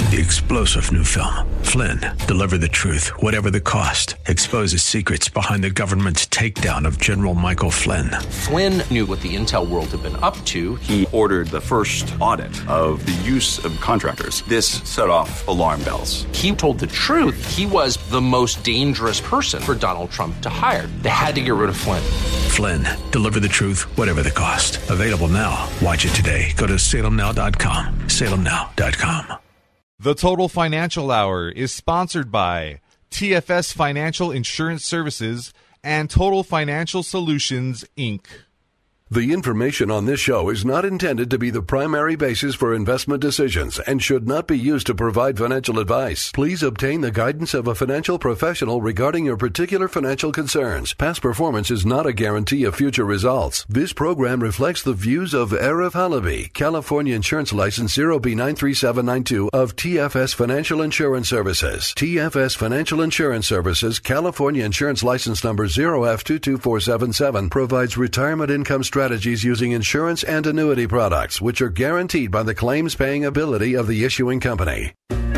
The explosive new film, Flynn, deliver the truth, whatever the cost, exposes secrets behind the government's takedown of General Michael Flynn. Flynn knew what the intel world had been up to. He ordered the first audit of the use of contractors. This set off alarm bells. He told the truth. He was the most dangerous person for Donald Trump to hire. They had to get rid of Flynn. Flynn, deliver the truth, whatever the cost. Available now. Watch it today. Go to salemnow.com. salemnow.com. The Total Financial Hour is sponsored by TFS Financial Insurance Services and Total Financial Solutions, Inc. The information on this show is not intended to be the primary basis for investment decisions and should not be used to provide financial advice. Please obtain the guidance of a financial professional regarding your particular financial concerns. Past performance is not a guarantee of future results. This program reflects the views of Arif Halaby, California Insurance License 0B93792 of TFS Financial Insurance Services. TFS Financial Insurance Services, California Insurance License Number 0F22477, provides retirement income strategies using insurance and annuity products, which are guaranteed by the claims-paying ability of the issuing company.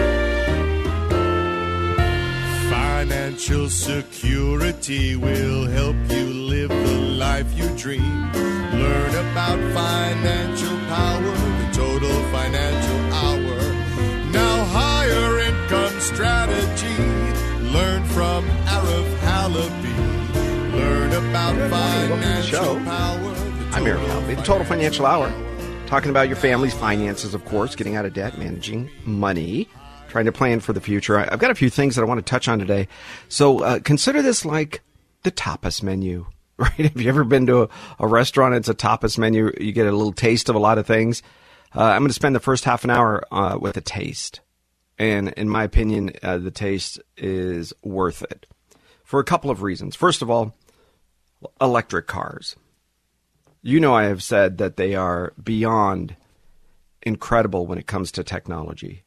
Financial security will help you live the life you dream. Learn about financial power, the Total Financial Hour. Now higher income strategy. Learn from Arif Halaby. Learn about financial power. I'm Eric Halaby, the Total Financial Hour, talking about your family's finances, of course, getting out of debt, managing money, trying to plan for the future. I've got a few things that I want to touch on today. So consider this like the tapas menu, right? Have you ever been to a restaurant? It's a tapas menu. You get a little taste of a lot of things. I'm going to spend the first half an hour with a taste. And in my opinion, the taste is worth it for a couple of reasons. First of all, electric cars. You know, I have said that they are beyond incredible when it comes to technology.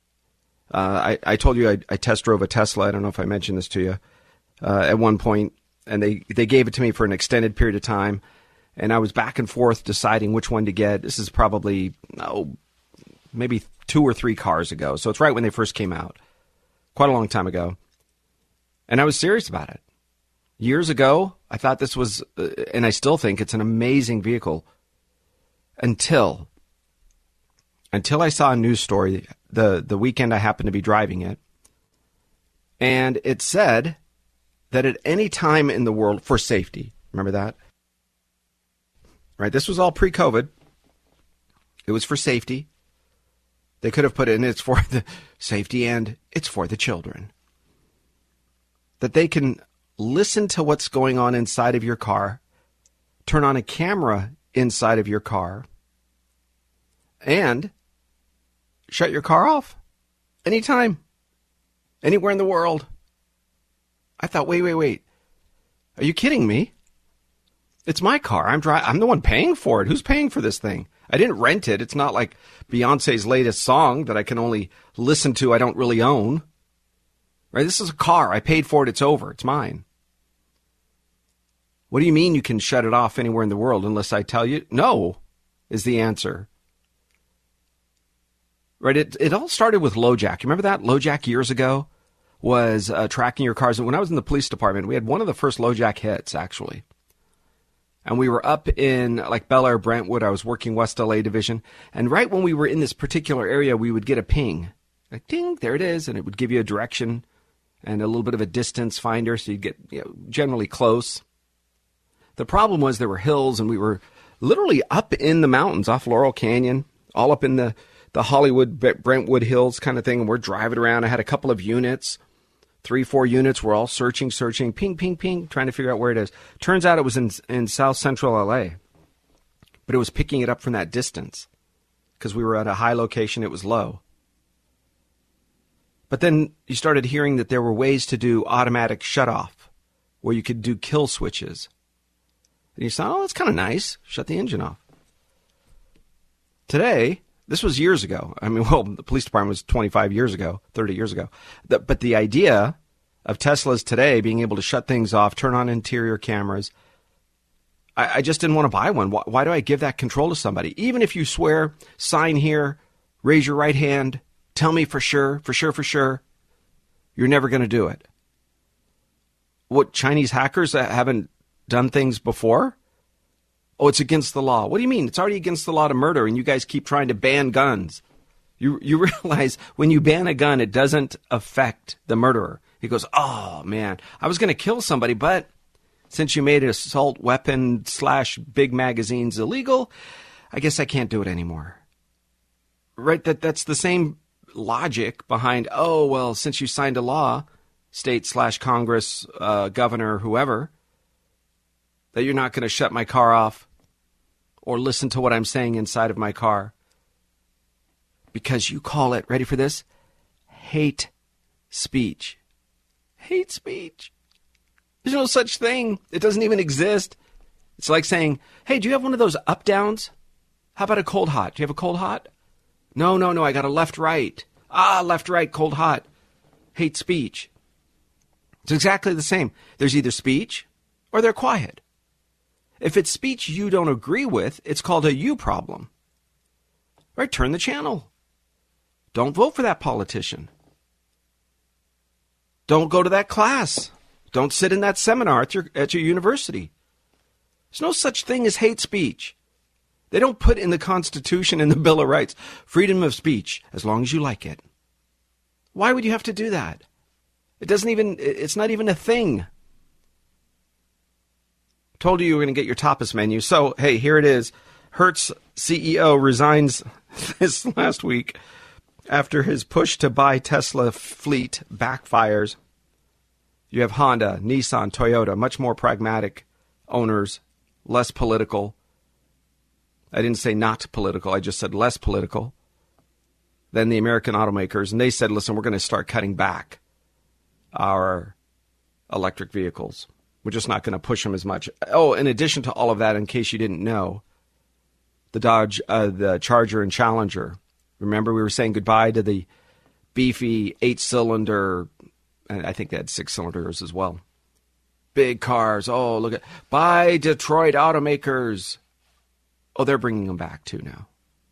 I told you I test drove a Tesla. I don't know if I mentioned this to you at one point, and they gave it to me for an extended period of time, and I was back and forth deciding which one to get. This is probably, maybe 2 or 3 cars ago, so it's right when they first came out, quite a long time ago, and I was serious about it. Years ago, I thought this was, and I still think it's an amazing vehicle, until I saw a news story the weekend I happened to be driving it, and it said that at any time in the world, for safety, remember that? Right, this was all pre-COVID. It was for safety. They could have put in it's for the safety and it's for the children. That they can listen to what's going on inside of your car, turn on a camera inside of your car, and shut your car off anytime, anywhere in the world. I thought, wait. Are you kidding me? It's my car. I'm the one paying for it. Who's paying for this thing? I didn't rent it. It's not like Beyonce's latest song that I can only listen to. I don't really own. Right? This is a car. I paid for it. It's over. It's mine. What do you mean you can shut it off anywhere in the world unless I tell you? No, is the answer. Right? It all started with LoJack. You remember that? LoJack years ago was tracking your cars. When I was in the police department, we had one of the first LoJack hits, actually. And we were up in like Bel Air, Brentwood. I was working West LA division. And right when we were in this particular area, we would get a ping. Like, ding, there it is. And it would give you a direction and a little bit of a distance finder, so you'd get generally close. The problem was there were hills, and we were literally up in the mountains off Laurel Canyon, all up in the Hollywood, Brentwood Hills kind of thing, and we're driving around. I had a couple of units, 3-4 units. We're all searching, ping, ping, ping, trying to figure out where it is. Turns out it was in South Central LA, but it was picking it up from that distance because we were at a high location. It was low. But then you started hearing that there were ways to do automatic shutoff, where you could do kill switches. And you thought, that's kind of nice. Shut the engine off. Today, this was years ago. I mean, the police department was 25 years ago, 30 years ago. But the idea of Teslas today being able to shut things off, turn on interior cameras, I just didn't want to buy one. Why do I give that control to somebody? Even if you swear, sign here, raise your right hand, Tell me for sure, you're never going to do it. What, Chinese hackers that haven't done things before? Oh, it's against the law. What do you mean? It's already against the law to murder, and you guys keep trying to ban guns. You realize when you ban a gun, it doesn't affect the murderer. He goes, oh, man, I was going to kill somebody, but since you made assault weapon / big magazines illegal, I guess I can't do it anymore. Right? That's the same logic behind, oh, well, since you signed a law, state / Congress, governor, whoever, that you're not going to shut my car off or listen to what I'm saying inside of my car. Because you call it, ready for this? Hate speech. Hate speech. There's no such thing. It doesn't even exist. It's like saying, hey, do you have one of those up-downs? How about a cold-hot? Do you have a cold-hot? No, I got a left-right. Left-right, cold-hot. Hate speech. It's exactly the same. There's either speech or they're quiet. If it's speech you don't agree with, it's called a you problem. Right? Turn the channel. Don't vote for that politician. Don't go to that class. Don't sit in that seminar at your university. There's no such thing as hate speech. They don't put in the Constitution and the Bill of Rights freedom of speech as long as you like it. Why would you have to do that? It's not even a thing. Told you were going to get your tapas menu. So, hey, here it is. Hertz CEO resigns this last week after his push to buy Tesla fleet backfires. You have Honda, Nissan, Toyota, much more pragmatic owners, less political. I didn't say not political. I just said less political than the American automakers. And they said, listen, we're going to start cutting back our electric vehicles. We're just not going to push them as much. Oh, in addition to all of that, in case you didn't know, the Charger and Challenger. Remember, we were saying goodbye to the beefy 8-cylinder, and I think they had 6 cylinders as well. Big cars. Oh, look at, buy Detroit automakers. Oh, they're bringing them back too now.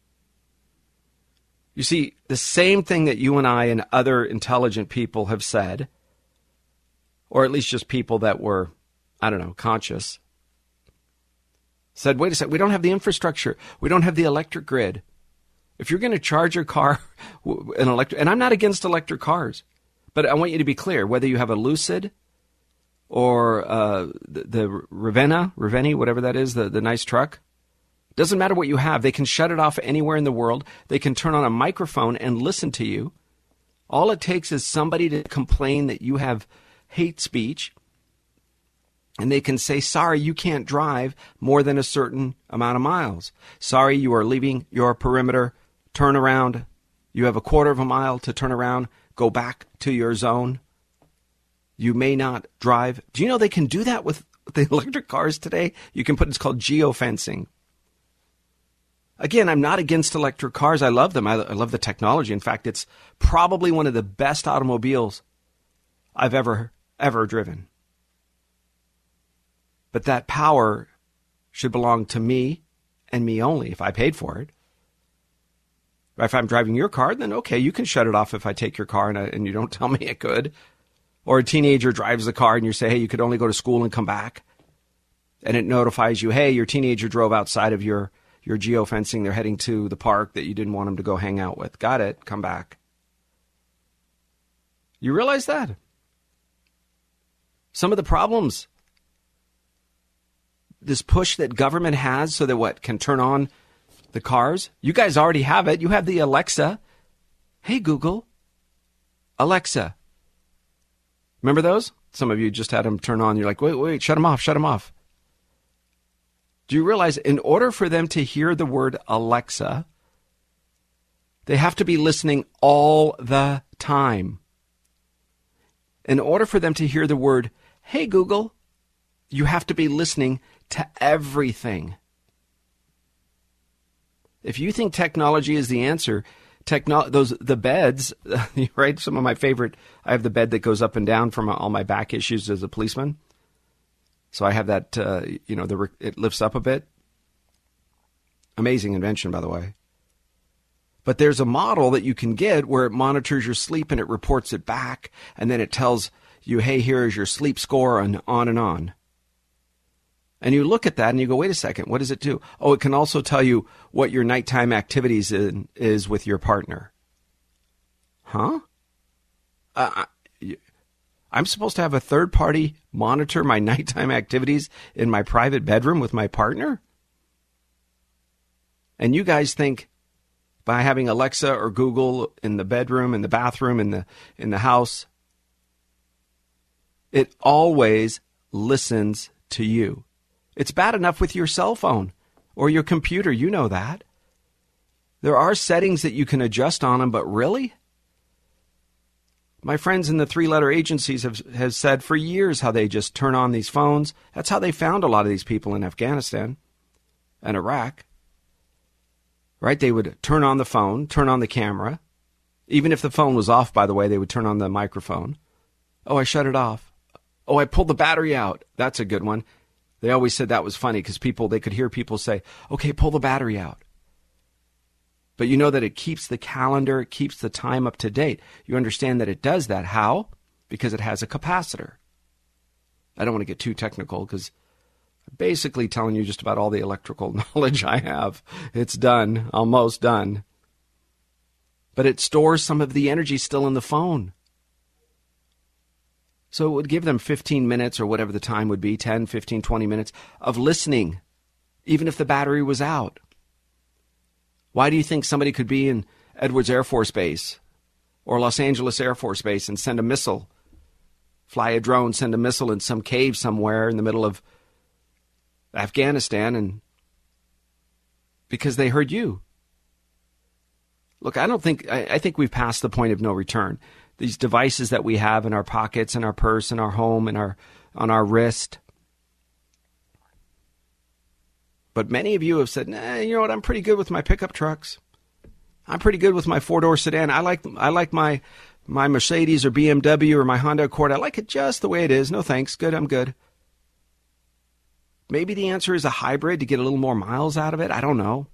You see, the same thing that you and I and other intelligent people have said, or at least just people that were, I don't know, conscious, said, wait a second, we don't have the infrastructure. We don't have the electric grid. If you're going to charge your car and I'm not against electric cars, but I want you to be clear, whether you have a Lucid or the Ravenna, whatever that is, the nice truck, doesn't matter what you have. They can shut it off anywhere in the world. They can turn on a microphone and listen to you. All it takes is somebody to complain that you have hate speech, and they can say, sorry, you can't drive more than a certain amount of miles. Sorry, you are leaving your perimeter. Turn around. You have a quarter of a mile to turn around. Go back to your zone. You may not drive. Do you know they can do that with the electric cars today? You can put, it's called geofencing. Again, I'm not against electric cars. I love them. I love the technology. In fact, it's probably one of the best automobiles I've ever driven. But that power should belong to me and me only if I paid for it. If I'm driving your car, then okay, you can shut it off if I take your car and you don't tell me it could. Or a teenager drives the car and you say, hey, you could only go to school and come back. And it notifies you, hey, your teenager drove outside of your geofencing. They're heading to the park that you didn't want them to go hang out with. Got it. Come back. You realize that? Some of the problems, this push that government has so that can turn on the cars. You guys already have it. You have the Alexa. Hey, Google. Alexa. Remember those? Some of you just had them turn on. You're like, wait, shut them off. Do you realize in order for them to hear the word Alexa, they have to be listening all the time. In order for them to hear the word, hey, Google, you have to be listening to everything. If you think technology is the answer, the beds, right? Some of my favorite, I have the bed that goes up and down from all my back issues as a policeman. So I have that, it lifts up a bit. Amazing invention, by the way. But there's a model that you can get where it monitors your sleep and it reports it back, and then it tells you, hey, here is your sleep score, and on and on. And you look at that and you go, wait a second, what does it do? Oh, it can also tell you what your nighttime activities is with your partner. Huh? I'm supposed to have a third party monitor my nighttime activities in my private bedroom with my partner? And you guys think by having Alexa or Google in the bedroom, in the bathroom, in the house, it always listens to you. It's bad enough with your cell phone or your computer. You know that. There are settings that you can adjust on them, but really? My friends in the 3-letter agencies have said for years how they just turn on these phones. That's how they found a lot of these people in Afghanistan and Iraq. Right? They would turn on the phone, turn on the camera. Even if the phone was off, by the way, they would turn on the microphone. Oh, I shut it off. Oh, I pulled the battery out. That's a good one. They always said that was funny because they could hear people say, okay, pull the battery out. But you know that it keeps the calendar, it keeps the time up to date. You understand that it does that. How? Because it has a capacitor. I don't want to get too technical because I'm basically telling you just about all the electrical knowledge I have. It's done, almost done. But it stores some of the energy still in the phone. So it would give them 15 minutes or whatever the time would be, 10, 15, 20 minutes of listening, even if the battery was out. Why do you think somebody could be in Edwards Air Force Base or Los Angeles Air Force Base and send a missile, fly a drone, send a missile in some cave somewhere in the middle of Afghanistan, and because they heard you? Look, I think we've passed the point of no return. These devices that we have in our pockets, in our purse, in our home, on our wrist. But many of you have said, nah, you know what, I'm pretty good with my pickup trucks. I'm pretty good with my 4-door sedan. I like my Mercedes or BMW or my Honda Accord. I like it just the way it is. No thanks. Good, I'm good. Maybe the answer is a hybrid to get a little more miles out of it. I don't know.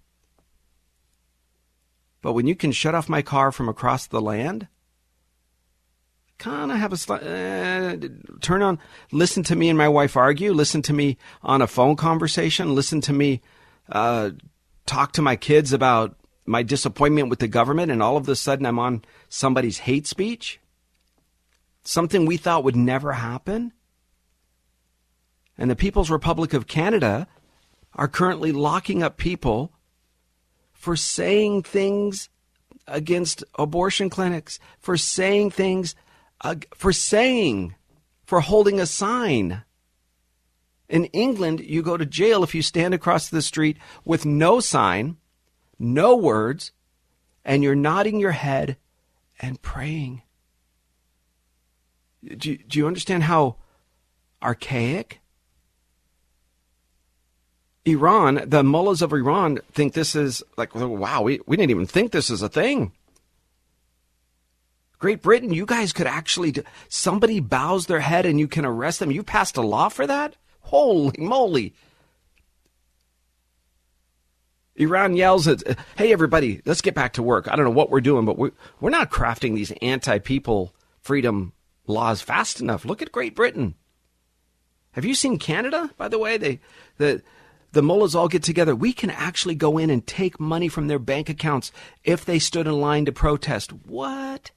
But when you can shut off my car from across the land, kind of have a turn on, listen to me and my wife argue, listen to me on a phone conversation, listen to me talk to my kids about my disappointment with the government, and all of a sudden I'm on somebody's hate speech, something we thought would never happen. And the People's Republic of Canada are currently locking up people for saying things against abortion clinics, for saying things, for holding a sign. In England, you go to jail if you stand across the street with no sign, no words, and you're nodding your head and praying. Do you understand how archaic? Iran, the mullahs of Iran think this is like, wow, we didn't even think this is a thing. Great Britain, you guys could actually, somebody bows their head and you can arrest them. You passed a law for that? Holy moly. Iran yells at, hey, everybody, let's get back to work. I don't know what we're doing, but we're not crafting these anti-people freedom laws fast enough. Look at Great Britain. Have you seen Canada, by the way? The mullahs all get together. We can actually go in and take money from their bank accounts if they stood in line to protest. What?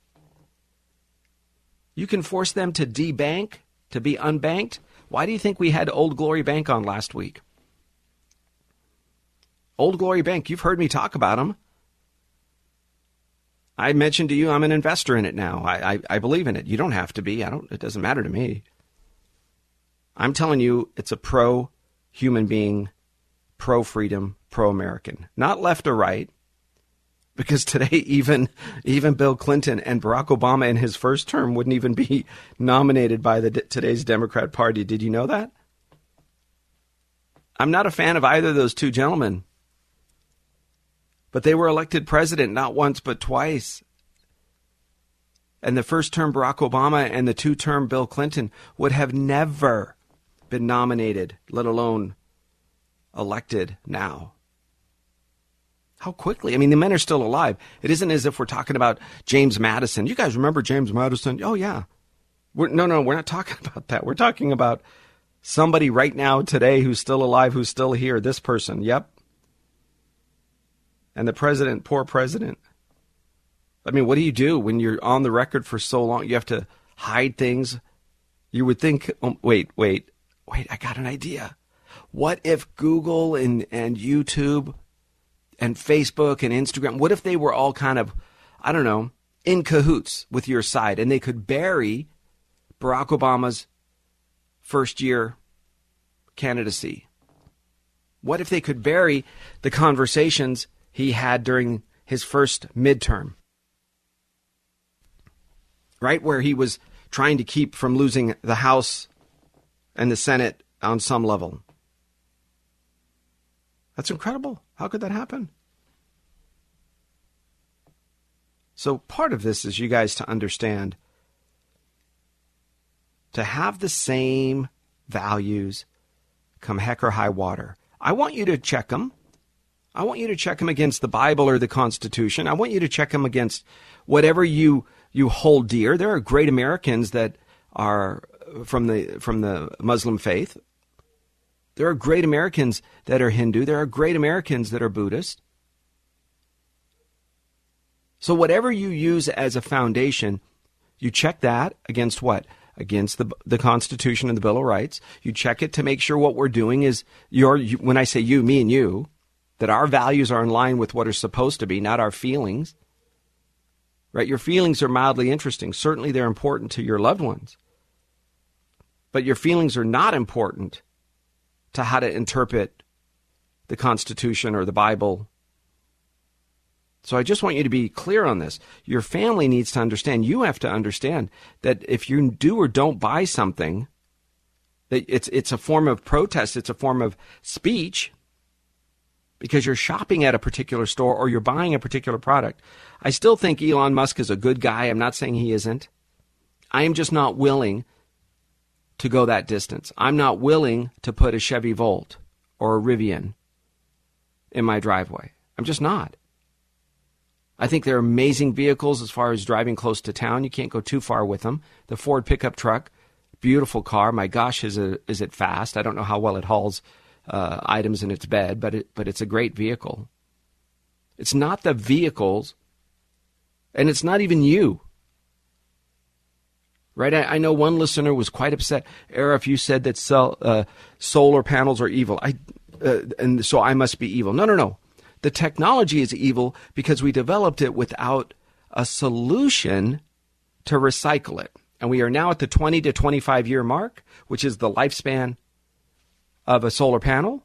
You can force them to debank, to be unbanked? Why do you think we had Old Glory Bank on last week? Old Glory Bank, you've heard me talk about them. I mentioned to you I'm an investor in it now. I believe in it. You don't have to be. It doesn't matter to me. I'm telling you, it's a pro-human being, pro-freedom, pro-American. Not left or right. Because today, even Bill Clinton and Barack Obama in his first term wouldn't even be nominated by today's Democrat Party. Did you know that? I'm not a fan of either of those two gentlemen. But they were elected president not once but twice. And the first term Barack Obama and the two-term Bill Clinton would have never been nominated, let alone elected now. How quickly? I mean, the men are still alive. It isn't as if we're talking about James Madison. You guys remember James Madison? Oh, yeah. We're not talking about that. We're talking about somebody right now today who's still alive, who's still here. This person. Yep. And the president, poor president. I mean, what do you do when you're on the record for so long? You have to hide things. You would think, oh, wait, I got an idea. What if Google and YouTube and Facebook and Instagram, what if they were all kind of, I don't know, in cahoots with your side, and they could bury Barack Obama's first-year candidacy? What if they could bury the conversations he had during his first midterm? Right, where he was trying to keep from losing the House and the Senate on some level. That's incredible. How could that happen? So part of this is you guys to understand, to have the same values come heck or high water. I want you to check them. I want you to check them against the Bible or the Constitution. I want you to check them against whatever you hold dear. There are great Americans that are from the Muslim faith. There are great Americans that are Hindu. There are great Americans that are Buddhist. So whatever you use as a foundation, you check that against what? Against the Constitution and the Bill of Rights. You check it to make sure what we're doing is, when I say you, me and you, that our values are in line with what are supposed to be, not our feelings. Right? Your feelings are mildly interesting. Certainly they're important to your loved ones. But your feelings are not important to how to interpret the Constitution or the Bible. So I just want you to be clear on this. Your family needs to understand, you have to understand that if you do or don't buy something, that it's a form of protest, it's a form of speech, because you're shopping at a particular store or you're buying a particular product. I still think Elon Musk is a good guy. I'm not saying he isn't. I am just not willing to go that distance. I'm not willing to put a Chevy Volt or a Rivian in my driveway. I'm just not. I think they're amazing vehicles as far as driving close to town. You can't go too far with them. The Ford pickup truck, beautiful car. My gosh, is it fast? I don't know how well it hauls items in its bed, but it's a great vehicle. It's not the vehicles, and it's not even you. Right? I know one listener was quite upset. Arif, you said that solar panels are evil. And so I must be evil. No. The technology is evil because we developed it without a solution to recycle it. And we are now at the 20 to 25 year mark, which is the lifespan of a solar panel.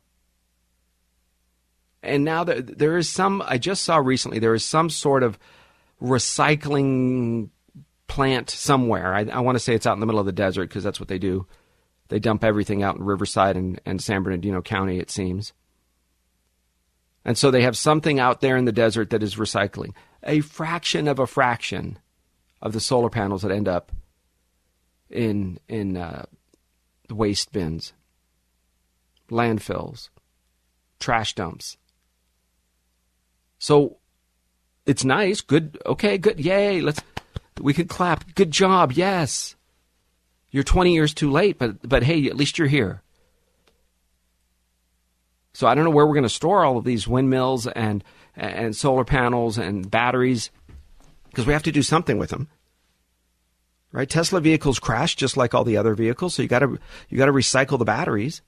And now there is some, I just saw recently, there is some sort of recycling plant somewhere. I want to say it's out in the middle of the desert because that's what they do. They dump everything out in Riverside and San Bernardino County, it seems. And so they have something out there in the desert that is recycling. A fraction of the solar panels that end up in the waste bins, landfills, trash dumps. So it's nice, good, okay, good, yay, we could clap, good job, yes. You're 20 years too late, but hey, at least you're here. So I don't know where we're going to store all of these windmills and solar panels and batteries, because we have to do something with them. Right? Tesla vehicles crash just like all the other vehicles, so you got to recycle the batteries.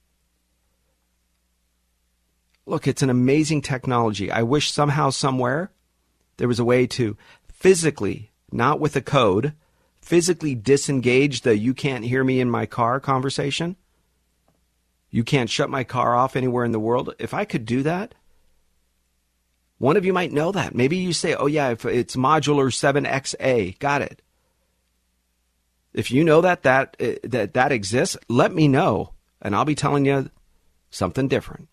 Look, it's an amazing technology. I wish somehow, somewhere, there was a way to physically, not with a code, physically disengage the "you can't hear me in my car" conversation. You can't shut my car off anywhere in the world. If I could do that, one of you might know that. Maybe you say, oh yeah, if it's modular 7XA. Got it. If you know that exists, let me know, and I'll be telling you something different.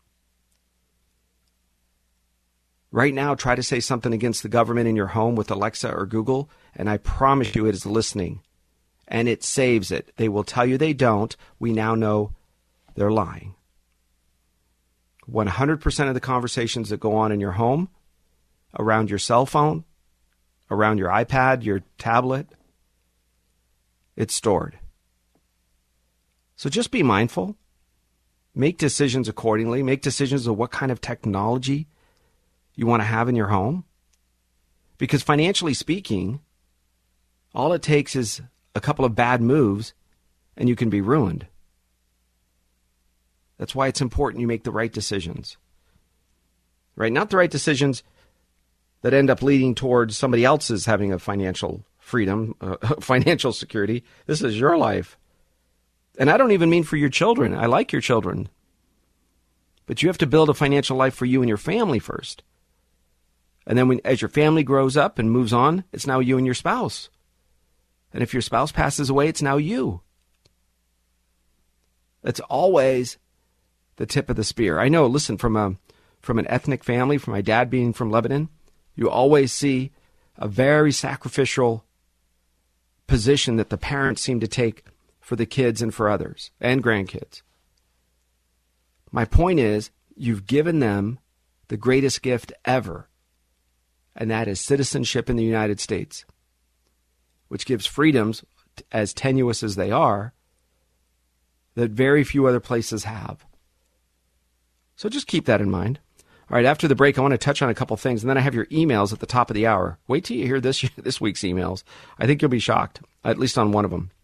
Right now, try to say something against the government in your home with Alexa or Google, and I promise you it is listening, and it saves it. They will tell you they don't. We now know they're lying. 100% of the conversations that go on in your home, around your cell phone, around your iPad, your tablet, it's stored. So just be mindful. Make decisions accordingly. Make decisions of what kind of technology you want to have in your home. Because financially speaking, all it takes is a couple of bad moves and you can be ruined. That's why it's important you make the right decisions. Right? Not the right decisions that end up leading towards somebody else's having a financial freedom, financial security. This is your life. And I don't even mean for your children. I like your children. But you have to build a financial life for you and your family first. And then as your family grows up and moves on, it's now you and your spouse. And if your spouse passes away, it's now you. It's always the tip of the spear. I know, listen, from an ethnic family, from my dad being from Lebanon, you always see a very sacrificial position that the parents seem to take for the kids and for others and grandkids. My point is, you've given them the greatest gift ever, and that is citizenship in the United States, which gives freedoms, as tenuous as they are, that very few other places have. So just keep that in mind. All right, after the break, I want to touch on a couple things, and then I have your emails at the top of the hour. Wait till you hear this week's emails. I think you'll be shocked, at least on one of them.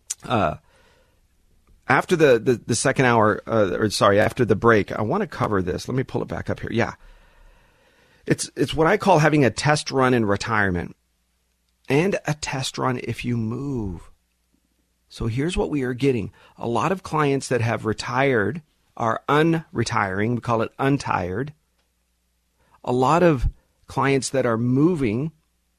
After the second hour, after the break, I want to cover this. Let me pull it back up here. Yeah. It's what I call having a test run in retirement and a test run if you move. So here's what we are getting. A lot of clients that have retired are unretiring. We call it untired. A lot of clients that are moving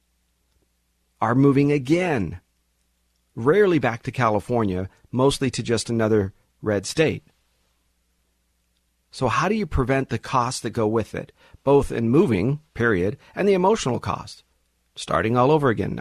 again. Rarely back to California, mostly to just another red state. So how do you prevent the costs that go with it, both in moving, period, and the emotional cost? Starting all over again.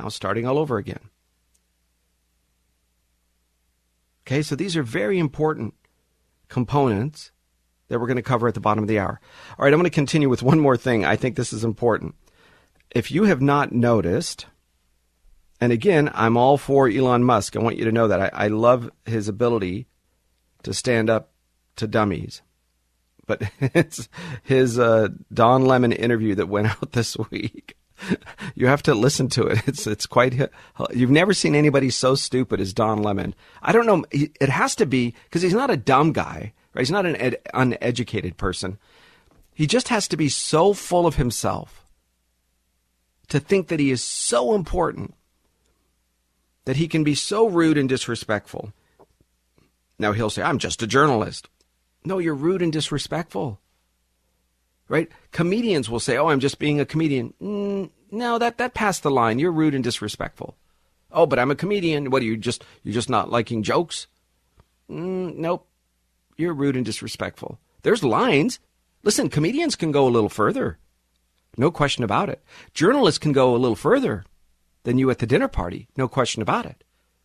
Okay, so these are very important components that we're going to cover at the bottom of the hour. All right, I'm going to continue with one more thing. I think this is important. If you have not noticed, and again, I'm all for Elon Musk. I want you to know that. I love his ability to stand up to dummies. But it's his Don Lemon interview that went out this week. You have to listen to it. It's quite. You've never seen anybody so stupid as Don Lemon. I don't know. It has to be because he's not a dumb guy, right? He's not an uneducated person. He just has to be so full of himself to think that he is so important that he can be so rude and disrespectful. Now he'll say, "I'm just a journalist." No, you're rude and disrespectful. Right? Comedians will say, "Oh, I'm just being a comedian." No, that passed the line. You're rude and disrespectful. "Oh, but I'm a comedian." What are you you're just not liking jokes? Nope. You're rude and disrespectful. There's lines. Listen, comedians can go a little further. No question about it. Journalists can go a little further than you at the dinner party. No question about it.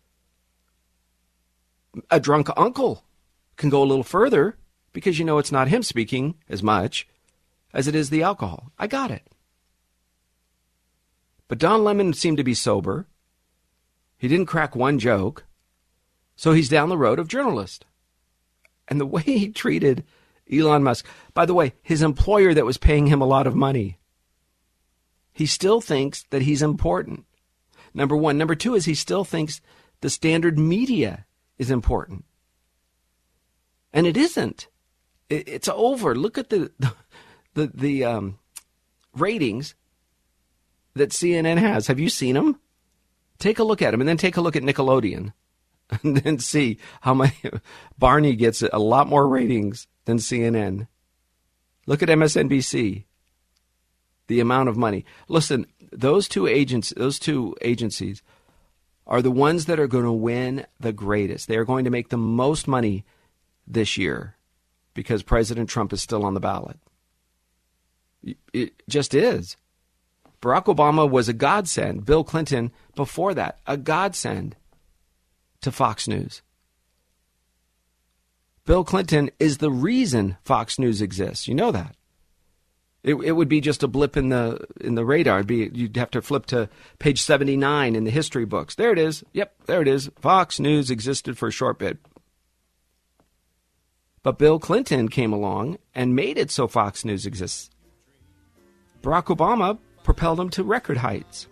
A drunk uncle can go a little further because you know it's not him speaking as much as it is the alcohol. I got it. But Don Lemon seemed to be sober. He didn't crack one joke. So he's down the road of journalist. And the way he treated Elon Musk, by the way, his employer that was paying him a lot of money, he still thinks that he's important. Number one. Number two is he still thinks the standard media is important. And it isn't. It's over. Look at the ratings that CNN has. Have you seen them? Take a look at them, and then take a look at Nickelodeon, and then see how many. Barney gets a lot more ratings than CNN. Look at MSNBC. The amount of money. Listen, those two agencies are the ones that are going to win the greatest. They are going to make the most money this year because President Trump is still on the ballot. It just is. Barack Obama was a godsend. Bill Clinton, before that, a godsend to Fox News. Bill Clinton is the reason Fox News exists. You know that. It would be just a blip in the radar. You'd have to flip to page 79 in the history books. There it is. Yep, there it is. Fox News existed for a short bit. But Bill Clinton came along and made it so Fox News exists. Barack Obama propelled him to record heights.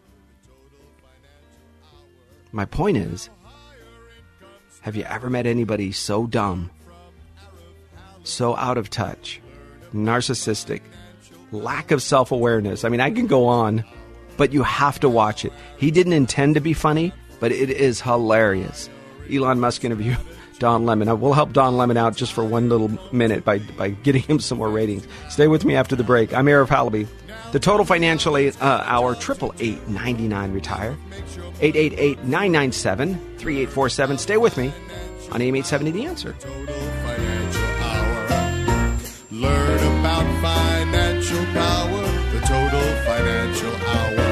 My point is, have you ever met anybody so dumb, so out of touch, narcissistic, lack of self-awareness? I mean, I can go on, but you have to watch it. He didn't intend to be funny, but it is hilarious. Elon Musk interview Don Lemon. We'll help Don Lemon out just for one little minute by getting him some more ratings. Stay with me after the break. I'm Arif Halaby. The Total Financial Hour, 888-99-RETIRE, 888-997-3847. Stay with me on AM 870 The Answer. Total Financial Hour. Learn about financial power. The Total Financial Hour.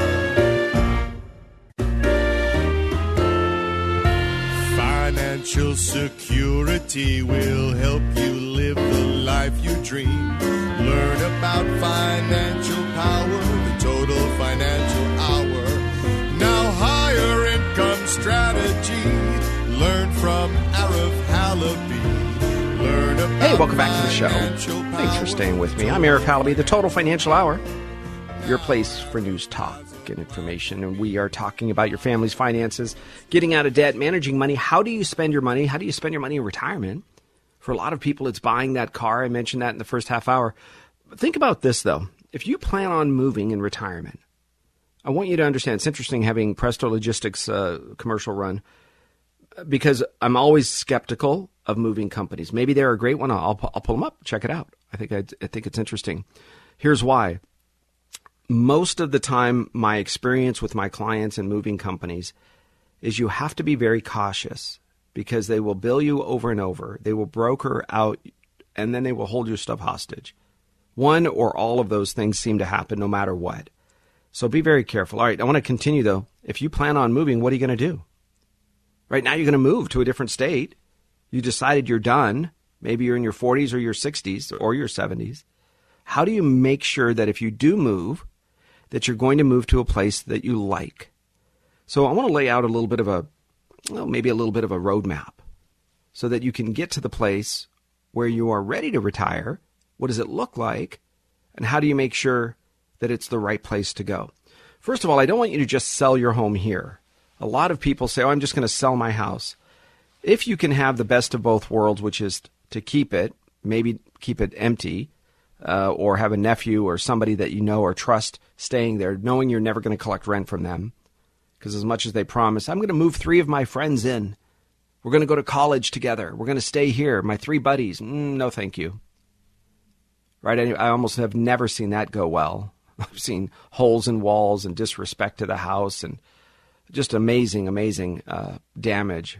Financial security will help you live the life you dream. Learn about financial power, the Total Financial Hour. Now higher income strategy. Learn from Arif Halaby. Learn about Hey, welcome back to the show. financial Thanks for power. staying with me. I'm Arif Halaby, the Total Financial Hour, your place for news, talk, and information. And we are talking about your family's finances, getting out of debt, managing money. How do you spend your money? How do you spend your money in retirement? For a lot of people, it's buying that car. I mentioned that in the first half hour. Think about this, though. If you plan on moving in retirement, I want you to understand, it's interesting having Presto Logistics commercial run, because I'm always skeptical of moving companies. Maybe they're a great one. I'll pull them up, check it out. I think it's interesting. Here's why. Most of the time, my experience with my clients and moving companies is you have to be very cautious, because they will bill you over and over. They will broker out, and then they will hold your stuff hostage. One or all of those things seem to happen no matter what. So be very careful. All right, I want to continue, though. If you plan on moving, what are you going to do? Right now, you're going to move to a different state. You decided you're done. Maybe you're in your 40s or your 60s or your 70s. How do you make sure that if you do move, that you're going to move to a place that you like? So I want to lay out a little bit of maybe a little bit of a roadmap so that you can get to the place where you are ready to retire. What does it look like? And how do you make sure that it's the right place to go? First of all, I don't want you to just sell your home here. A lot of people say, I'm just going to sell my house. If you can have the best of both worlds, which is to keep it, maybe keep it empty, or have a nephew or somebody that you know or trust staying there, knowing you're never going to collect rent from them. Because as much as they promise, I'm going to move 3 of my friends in. We're going to go to college together. We're going to stay here. My 3 buddies. No, thank you. Right? I almost have never seen that go well. I've seen holes in walls and disrespect to the house and just amazing, amazing damage.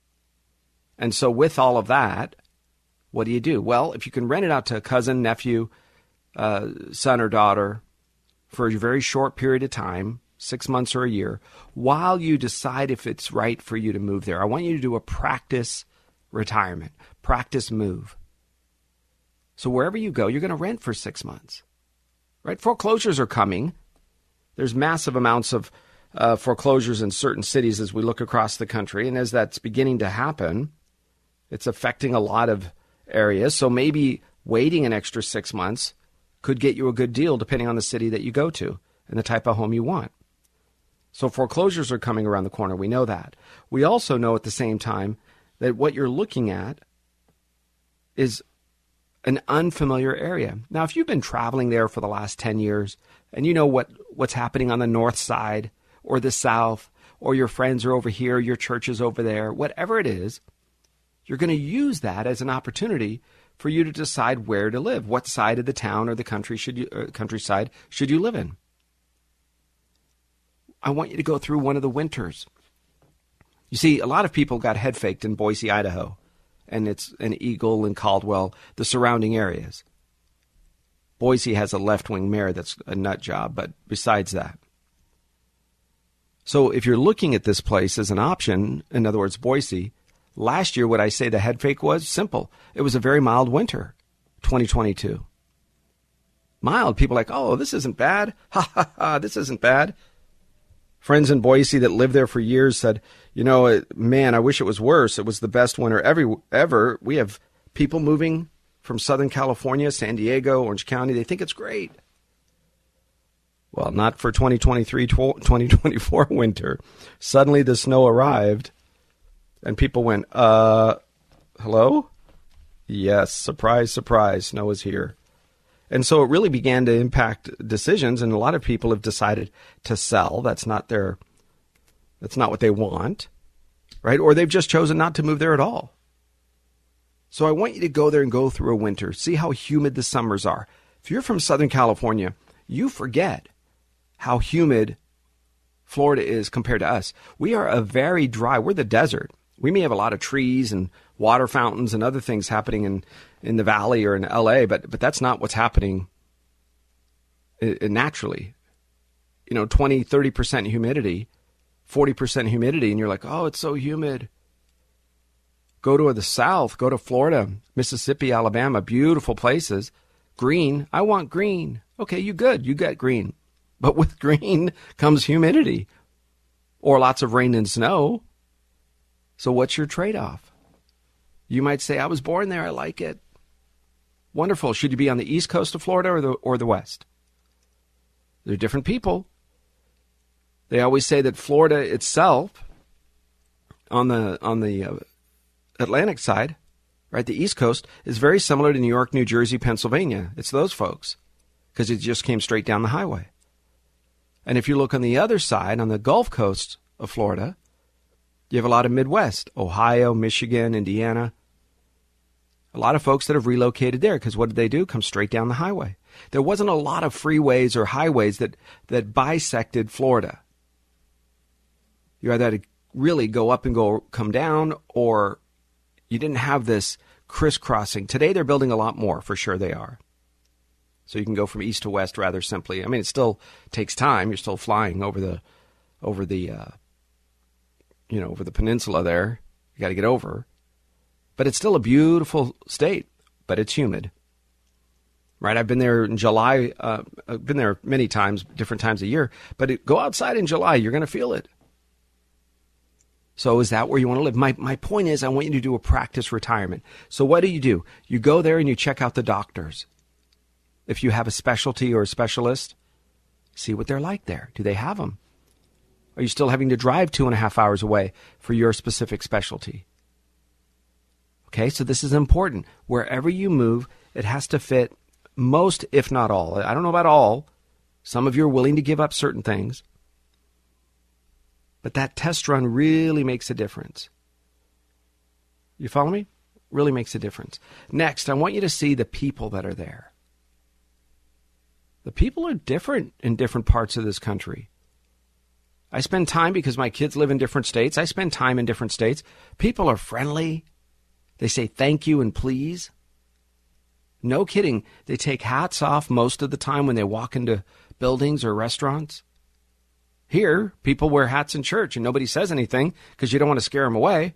And so with all of that, what do you do? Well, if you can rent it out to a cousin, nephew, son or daughter for a very short period of time, 6 months or a year, while you decide if it's right for you to move there, I want you to do a practice retirement, practice move. So wherever you go, you're going to rent for 6 months, right? Foreclosures are coming. There's massive amounts of foreclosures in certain cities as we look across the country. And as that's beginning to happen, it's affecting a lot of areas. So maybe waiting an extra 6 months could get you a good deal depending on the city that you go to and the type of home you want. So foreclosures are coming around the corner. We know that. We also know at the same time that what you're looking at is an unfamiliar area. Now, if you've been traveling there for the last 10 years and you know what's happening on the north side or the south, or your friends are over here, your church is over there, whatever it is, you're going to use that as an opportunity for you to decide where to live. What side of the town or the countryside should you live in? I want you to go through one of the winters. You see, a lot of people got head faked in Boise, Idaho, and it's an Eagle and Caldwell, the surrounding areas. Boise has a left-wing mayor that's a nut job, but besides that. So if you're looking at this place as an option, in other words, Boise, Last year, would I say the head fake was? Simple. It was a very mild winter, 2022. Mild. People like, oh, this isn't bad. Ha, ha, ha, this isn't bad. Friends in Boise that lived there for years said, man, I wish it was worse. It was the best winter ever. We have people moving from Southern California, San Diego, Orange County. They think it's great. Well, not for 2023-2024 winter. Suddenly the snow arrived. And people went, hello? Yes, surprise, surprise, snow is here. And so it really began to impact decisions, and a lot of people have decided to sell. That's not what they want, right? Or they've just chosen not to move there at all. So I want you to go there and go through a winter, see how humid the summers are. If you're from Southern California, you forget how humid Florida is compared to us. We are we're the desert. We may have a lot of trees and water fountains and other things happening in the valley or in LA, but that's not what's happening naturally. 20, 30% humidity, 40% humidity, and you're like, oh, it's so humid. Go to the south, go to Florida, Mississippi, Alabama, beautiful places. Green, I want green. Okay, you got green. But with green comes humidity or lots of rain and snow. So what's your trade-off? You might say, I was born there. I like it. Wonderful. Should you be on the east coast of Florida or the west? They're different people. They always say that Florida itself, on the Atlantic side, right, the east coast, is very similar to New York, New Jersey, Pennsylvania. It's those folks because it just came straight down the highway. And if you look on the other side, on the Gulf Coast of Florida, you have a lot of Midwest, Ohio, Michigan, Indiana. A lot of folks that have relocated there because what did they do? Come straight down the highway. There wasn't a lot of freeways or highways that bisected Florida. You either had to really go up and come down, or you didn't have this crisscrossing. Today they're building a lot more, for sure they are. So you can go from east to west rather simply. I mean, it still takes time. You're still flying over the peninsula there. You got to get over. But it's still a beautiful state, but it's humid. Right? I've been there in July. I've been there many times, different times a year. But go outside in July, you're going to feel it. So is that where you want to live? My point is I want you to do a practice retirement. So what do? You go there and you check out the doctors. If you have a specialty or a specialist, see what they're like there. Do they have them? Are you still having to drive 2.5 hours away for your specific specialty? Okay, so this is important. Wherever you move, it has to fit most, if not all. I don't know about all. Some of you are willing to give up certain things. But that test run really makes a difference. You follow me? Really makes a difference. Next, I want you to see the people that are there. The people are different in different parts of this country. I spend time because my kids live in different states. I spend time in different states. People are friendly. They say thank you and please. No kidding. They take hats off most of the time when they walk into buildings or restaurants. Here, people wear hats in church and nobody says anything because you don't want to scare them away.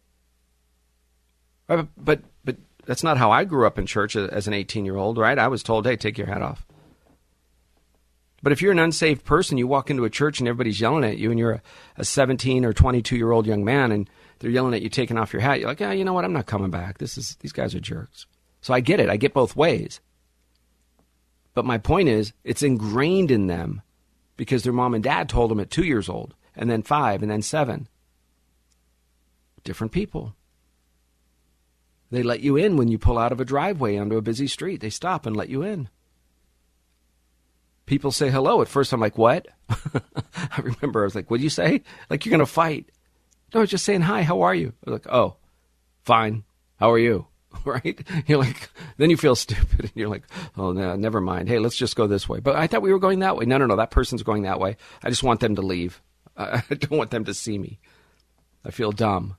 But that's not how I grew up in church as an 18-year-old, right? I was told, hey, take your hat off. But if you're an unsaved person, you walk into a church and everybody's yelling at you, and you're a 17 or 22-year-old young man, and they're yelling at you taking off your hat. You're like, you know what? I'm not coming back. These guys are jerks. So I get it. I get both ways. But my point is, it's ingrained in them because their mom and dad told them at 2 years old, and then 5, and then 7. Different people. They let you in when you pull out of a driveway onto a busy street. They stop and let you in. People say hello. At first, I'm like, what? I remember I was like, what'd you say? Like, you're going to fight. No, I was just saying, hi, how are you? I was like, oh, fine. How are you? Right? You're like, then you feel stupid. And you're like, oh, no, never mind. Hey, let's just go this way. But I thought we were going that way. No, that person's going that way. I just want them to leave. I don't want them to see me. I feel dumb.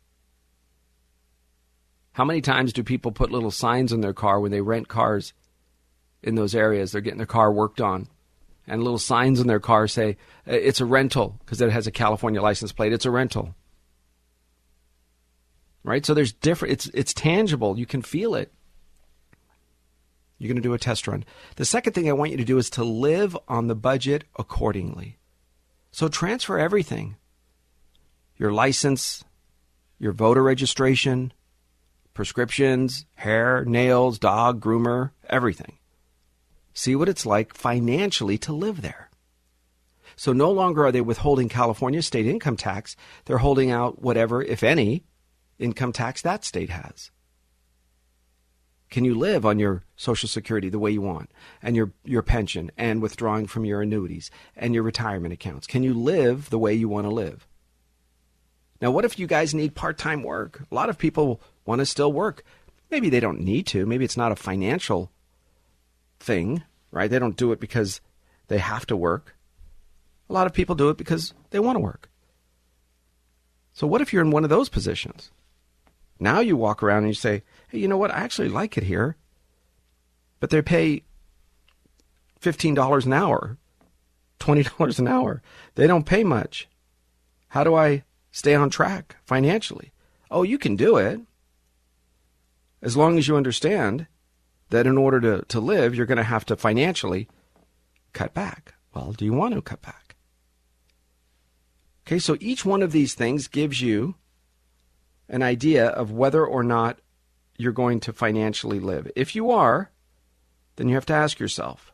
How many times do people put little signs in their car when they rent cars in those areas? They're getting their car worked on. And little signs in their car say, it's a rental, because it has a California license plate. It's a rental. right? So there's different, it's tangible. You can feel it. You're going to do a test run. The second thing I want you to do is to live on the budget accordingly. So transfer everything. Your license, your voter registration, prescriptions, hair, nails, dog, groomer, everything. See what it's like financially to live there. So no longer are they withholding California state income tax. They're holding out whatever, if any, income tax that state has. Can you live on your Social Security the way you want, and your pension, and withdrawing from your annuities and your retirement accounts? Can you live the way you want to live? Now, what if you guys need part-time work? A lot of people want to still work. Maybe they don't need to. Maybe it's not a financial thing, right? They don't do it because they have to work. A lot of people do it because they want to work. So what if you're in one of those positions? Now you walk around and you say, hey, you know what? I actually like it here. But they pay $15 an hour, $20 an hour. They don't pay much. How do I stay on track financially? Oh, you can do it. As long as you understand that in order to live, you're going to have to financially cut back. Well, do you want to cut back? Okay, so each one of these things gives you an idea of whether or not you're going to financially live. If you are, then you have to ask yourself,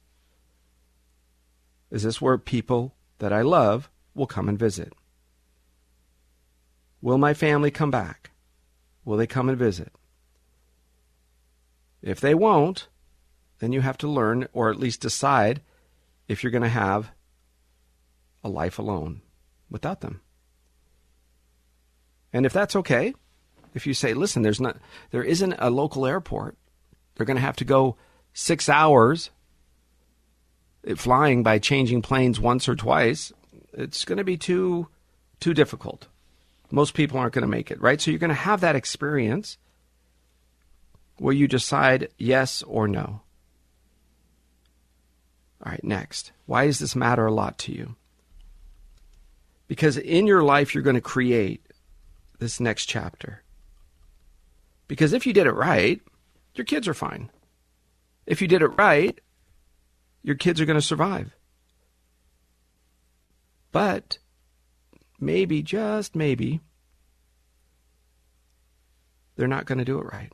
is this where people that I love will come and visit? Will my family come back? Will they come and visit? If they won't, then you have to learn, or at least decide, if you're going to have a life alone without them. And if that's okay, if you say, listen, there isn't a local airport, they're going to have to go 6 hours flying by changing planes once or twice, it's going to be too difficult. Most people aren't going to make it, right? So you're going to have that experience where you decide yes or no. All right, next. Why does this matter a lot to you? Because in your life, you're going to create this next chapter. Because if you did it right, your kids are fine. If you did it right, your kids are going to survive. But maybe, just maybe, they're not going to do it right.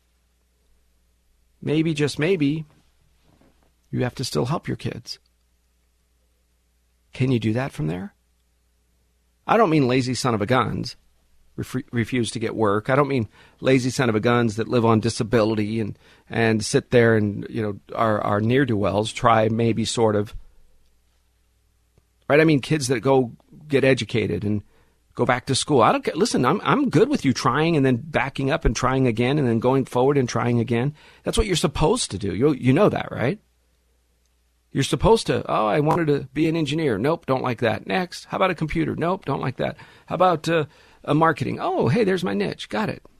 Maybe, just maybe, you have to still help your kids. Can you do that from there? I don't mean lazy son of a guns, refuse to get work. I don't mean lazy son of a guns that live on disability and sit there and, are ne'er-do-wells, try maybe sort of. Right? I mean kids that go get educated and go back to school. I don't care. Listen, I'm good with you trying and then backing up and trying again and then going forward and trying again. That's what you're supposed to do. You know that, right? You're supposed to, I wanted to be an engineer. Nope, don't like that. Next. How about a computer? Nope, don't like that. How about a marketing? Oh, hey, there's my niche. Got it.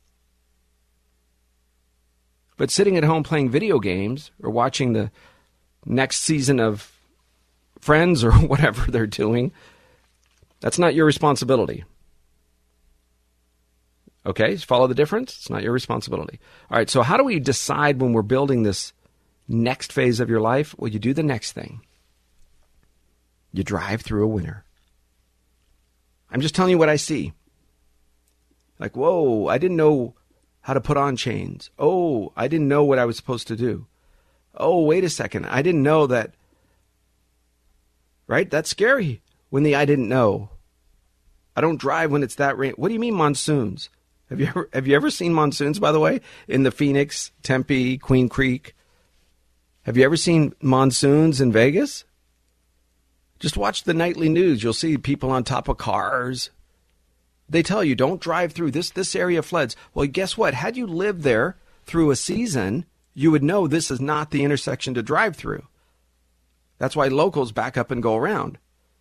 But sitting at home playing video games or watching the next season of Friends or whatever they're doing, that's not your responsibility. Okay, follow the difference? It's not your responsibility. All right, so how do we decide when we're building this next phase of your life? Well, you do the next thing. You drive through a winter. I'm just telling you what I see. Like, whoa, I didn't know how to put on chains. Oh, I didn't know what I was supposed to do. Oh, wait a second. I didn't know that. Right? That's scary when I didn't know. I don't drive when it's that rain. What do you mean monsoons? Have you ever seen monsoons, by the way, in the Phoenix, Tempe, Queen Creek? Have you ever seen monsoons in Vegas? Just watch the nightly news. You'll see people on top of cars. They tell you, don't drive through this area floods. Well, guess what? Had you lived there through a season, you would know this is not the intersection to drive through. That's why locals back up and go around.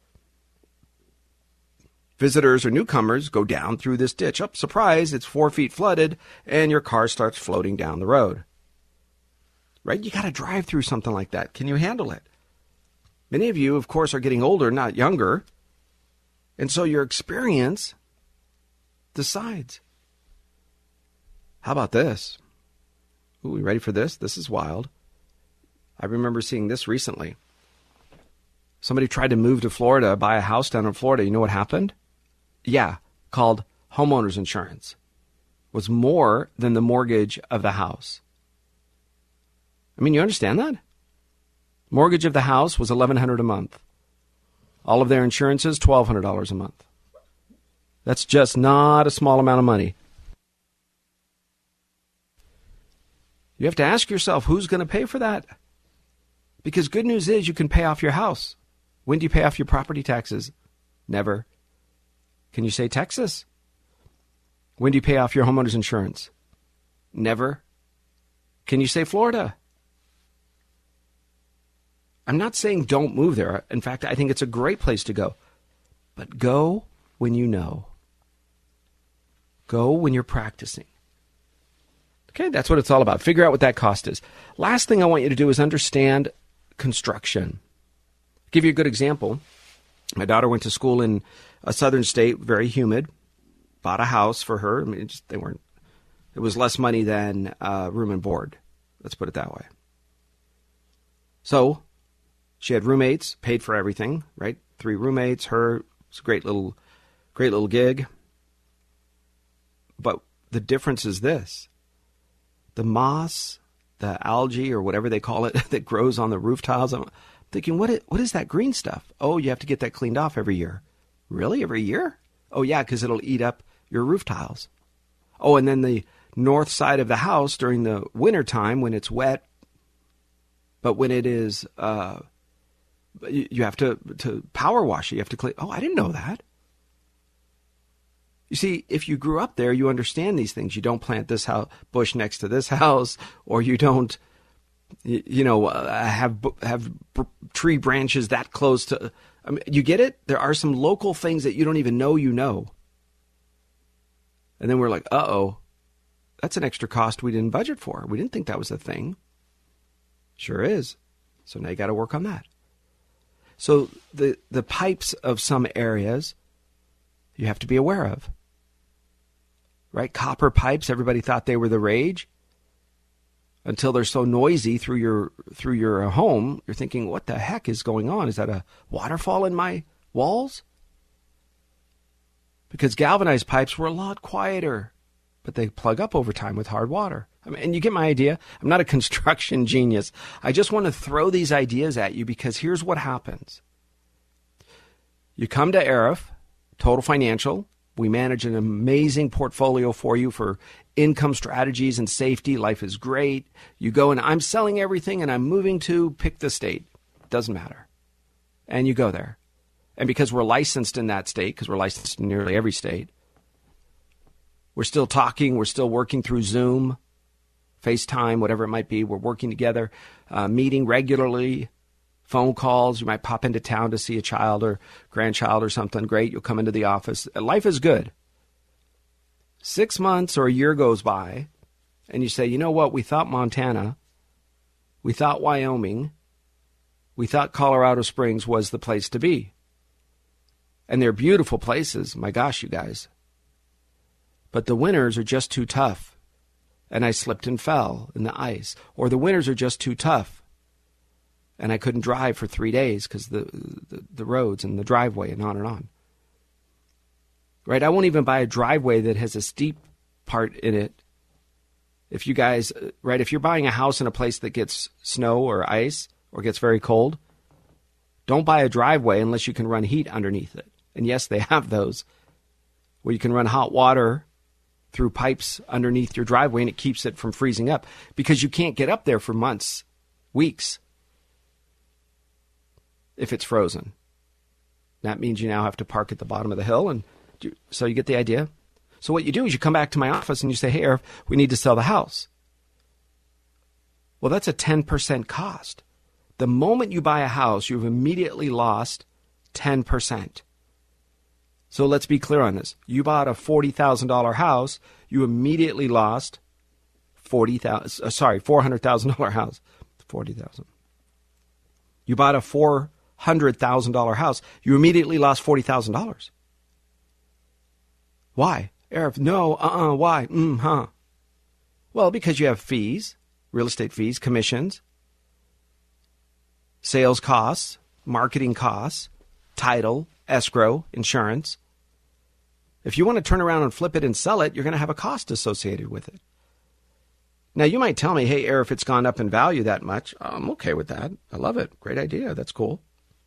Visitors or newcomers go down through this ditch. Oh, surprise, it's 4 feet flooded, and your car starts floating down the road. Right? You got to drive through something like that. Can you handle it? Many of you, of course, are getting older, not younger. And so your experience decides. How about this? Ooh, you ready for this? This is wild. I remember seeing this recently. Somebody tried to move to Florida, buy a house down in Florida. You know what happened? Yeah, called homeowners insurance. Was more than the mortgage of the house. I mean, you understand that? Mortgage of the house was $1,100 a month. All of their insurances, $1,200 a month. That's just not a small amount of money. You have to ask yourself, who's going to pay for that? Because good news is you can pay off your house. When do you pay off your property taxes? Never. Can you say Texas? When do you pay off your homeowner's insurance? Never. Can you say Florida? I'm not saying don't move there. In fact, I think it's a great place to go. But go when you know. Go when you're practicing. Okay, that's what it's all about. Figure out what that cost is. Last thing I want you to do is understand construction. I'll give you a good example. My daughter went to school in a southern state, very humid. Bought a house for her. I mean, it was less money than room and board. Let's put it that way. So she had roommates, paid for everything, right? 3 roommates, her. It's a great little gig. But the difference is this. The moss, the algae, or whatever they call it, that grows on the roof tiles. I'm thinking, what is that green stuff? Oh, you have to get that cleaned off every year. Really? Every year? Oh, yeah, because it'll eat up your roof tiles. Oh, and then the north side of the house during the winter time when it's wet, but when it is, you have to power wash it. You have to clean. Oh, I didn't know that. You see, if you grew up there, you understand these things. You don't plant this bush next to this house, or you don't, have tree branches that close to. I mean, you get it? There are some local things that you don't even know you know. And then we're like, uh-oh, that's an extra cost we didn't budget for. We didn't think that was a thing. Sure is. So now you got to work on that. So the pipes of some areas you have to be aware of. Right? Copper pipes, everybody thought they were the rage. Until they're so noisy through your home, you're thinking, what the heck is going on? Is that a waterfall in my walls? Because galvanized pipes were a lot quieter, but they plug up over time with hard water. I mean, and you get my idea. I'm not a construction genius. I just want to throw these ideas at you because here's what happens. You come to Arif, Total Financial. We manage an amazing portfolio for you for income strategies and safety. Life is great. You go and I'm selling everything and I'm moving to pick the state. Doesn't matter. And you go there. And because we're licensed in that state, because we're licensed in nearly every state, we're still talking. We're still working through Zoom, FaceTime, whatever it might be. We're working together, meeting regularly. Phone calls, you might pop into town to see a child or grandchild or something. Great, you'll come into the office. Life is good. 6 months or a year goes by, and you say, you know what, we thought Montana, we thought Wyoming, we thought Colorado Springs was the place to be. And they're beautiful places, my gosh, you guys. But the winters are just too tough, and I slipped and fell in the ice. Or the winters are just too tough. And I couldn't drive for 3 days because the roads and the driveway and on and on. Right? I won't even buy a driveway that has a steep part in it. If you guys, right, if you're buying a house in a place that gets snow or ice or gets very cold, don't buy a driveway unless you can run heat underneath it. And yes, they have those where you can run hot water through pipes underneath your driveway and it keeps it from freezing up because you can't get up there for months, weeks. If it's frozen. That means you now have to park at the bottom of the hill. So you get the idea? So what you do is you come back to my office and you say, hey, Arif, we need to sell the house. Well, that's a 10% cost. The moment you buy a house, you've immediately lost 10%. So let's be clear on this. You bought a $40,000 house, you immediately lost $400,000 house. $40,000. You bought a $400,000 house, you immediately lost $40,000. Why? Arif, no, why? Well, because you have fees, real estate fees, commissions, sales costs, marketing costs, title, escrow, insurance. If you want to turn around and flip it and sell it, you're going to have a cost associated with it. Now, you might tell me, hey, Air, if it's gone up in value that much, I'm okay with that. I love it. Great idea. That's cool.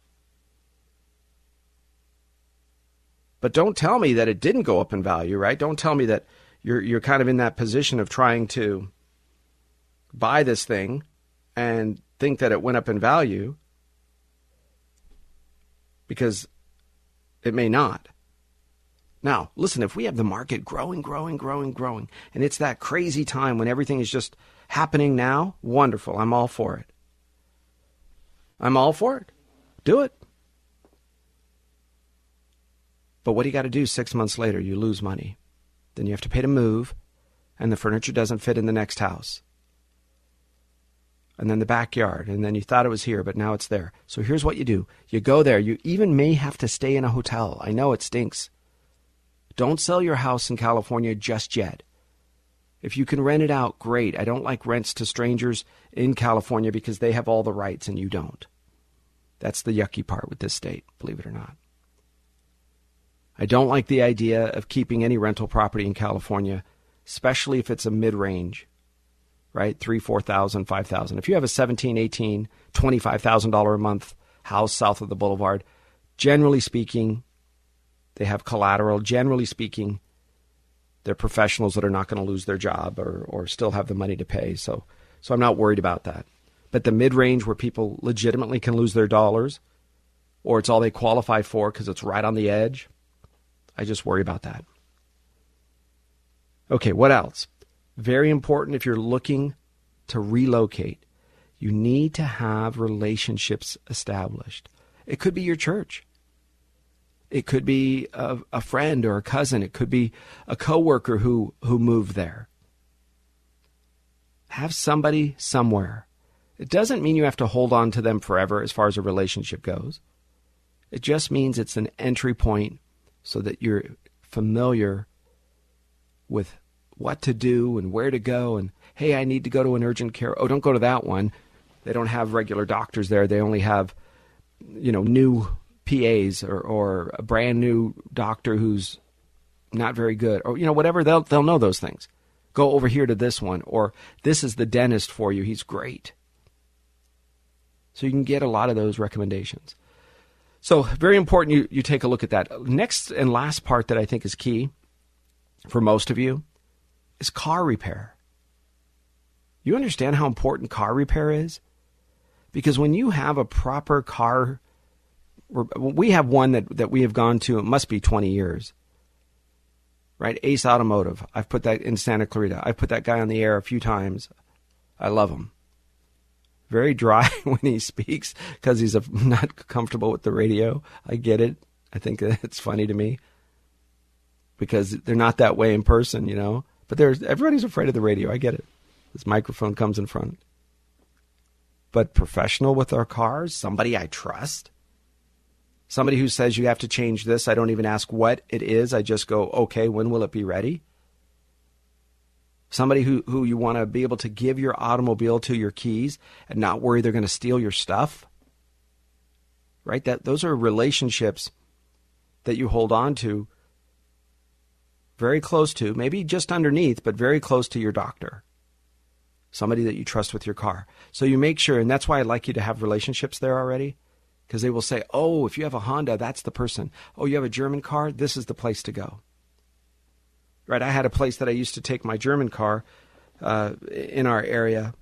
But don't tell me that it didn't go up in value, right? Don't tell me that you're kind of in that position of trying to buy this thing and think that it went up in value, because it may not. Now, listen, if we have the market growing, and it's that crazy time when everything is just happening now, wonderful. I'm all for it. I'm all for it. Do it. But what do you got to do 6 months later? You lose money. Then you have to pay to move, and the furniture doesn't fit in the next house. And then the backyard, and then you thought it was here, but now it's there. So here's what you do. You go there. You even may have to stay in a hotel. I know it stinks. Don't sell your house in California just yet. If you can rent it out, great. I don't like rents to strangers in California because they have all the rights and you don't. That's the yucky part with this state, believe it or not. I don't like the idea of keeping any rental property in California, especially if it's a mid-range, right? $3,000, $4,000, $5,000. If you have a $17,000, $18,000, $25,000 a month house south of the boulevard, generally speaking, they have collateral. Generally speaking, they're professionals that are not going to lose their job or still have the money to pay. So I'm not worried about that. But the mid-range where people legitimately can lose their dollars, or it's all they qualify for because it's right on the edge, I just worry about that. Okay, what else? Very important if you're looking to relocate, you need to have relationships established. It could be your church. It could be a friend or a cousin. It could be a coworker who moved there. Have somebody somewhere. It doesn't mean you have to hold on to them forever as far as a relationship goes. It just means it's an entry point so that you're familiar with what to do and where to go. And, hey, I need to go to an urgent care. Oh, don't go to that one. They don't have regular doctors there. They only have, new PAs or a brand new doctor who's not very good, or whatever. They'll know those things. Go over here to this one, or this is the dentist for you. He's great. So you can get a lot of those recommendations. So very important you take a look at that. Next and last part that I think is key for most of you is car repair. You understand how important car repair is? Because when you have a proper car, we have one that we have gone to, it must be 20 years, right? Ace Automotive. I've put that in Santa Clarita. I've put that guy on the air a few times. I love him. Very dry when he speaks because he's not comfortable with the radio. I get it. I think it's funny to me because they're not that way in person, But everybody's afraid of the radio. I get it. This microphone comes in front. But professional with our cars, somebody I trust. Somebody who says you have to change this. I don't even ask what it is. I just go, okay, when will it be ready? Somebody who you want to be able to give your automobile to, your keys, and not worry they're going to steal your stuff. Right? Those are relationships that you hold on to very close to, maybe just underneath, but very close to your doctor. Somebody that you trust with your car. So you make sure, and that's why I'd like you to have relationships there already, because they will say, oh, if you have a Honda, that's the person. Oh, you have a German car? This is the place to go. Right? I had a place that I used to take my German car in our area,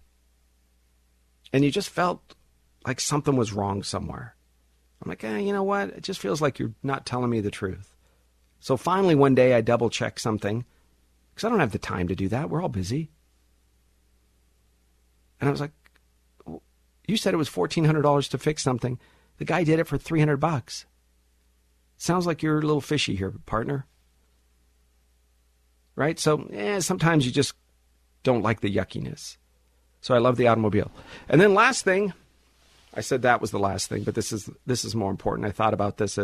and you just felt like something was wrong somewhere. I'm like, you know what? It just feels like you're not telling me the truth. So finally one day I double-checked something, because I don't have the time to do that. We're all busy. And I was like, you said it was $1,400 to fix something. The guy did it for $300. Sounds like you're a little fishy here, partner. Right? So sometimes you just don't like the yuckiness. So I love the automobile. And then last thing, I said that was the last thing, but this is more important. I thought about this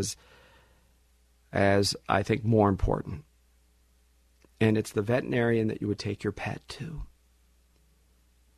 as I think more important. And it's the veterinarian that you would take your pet to.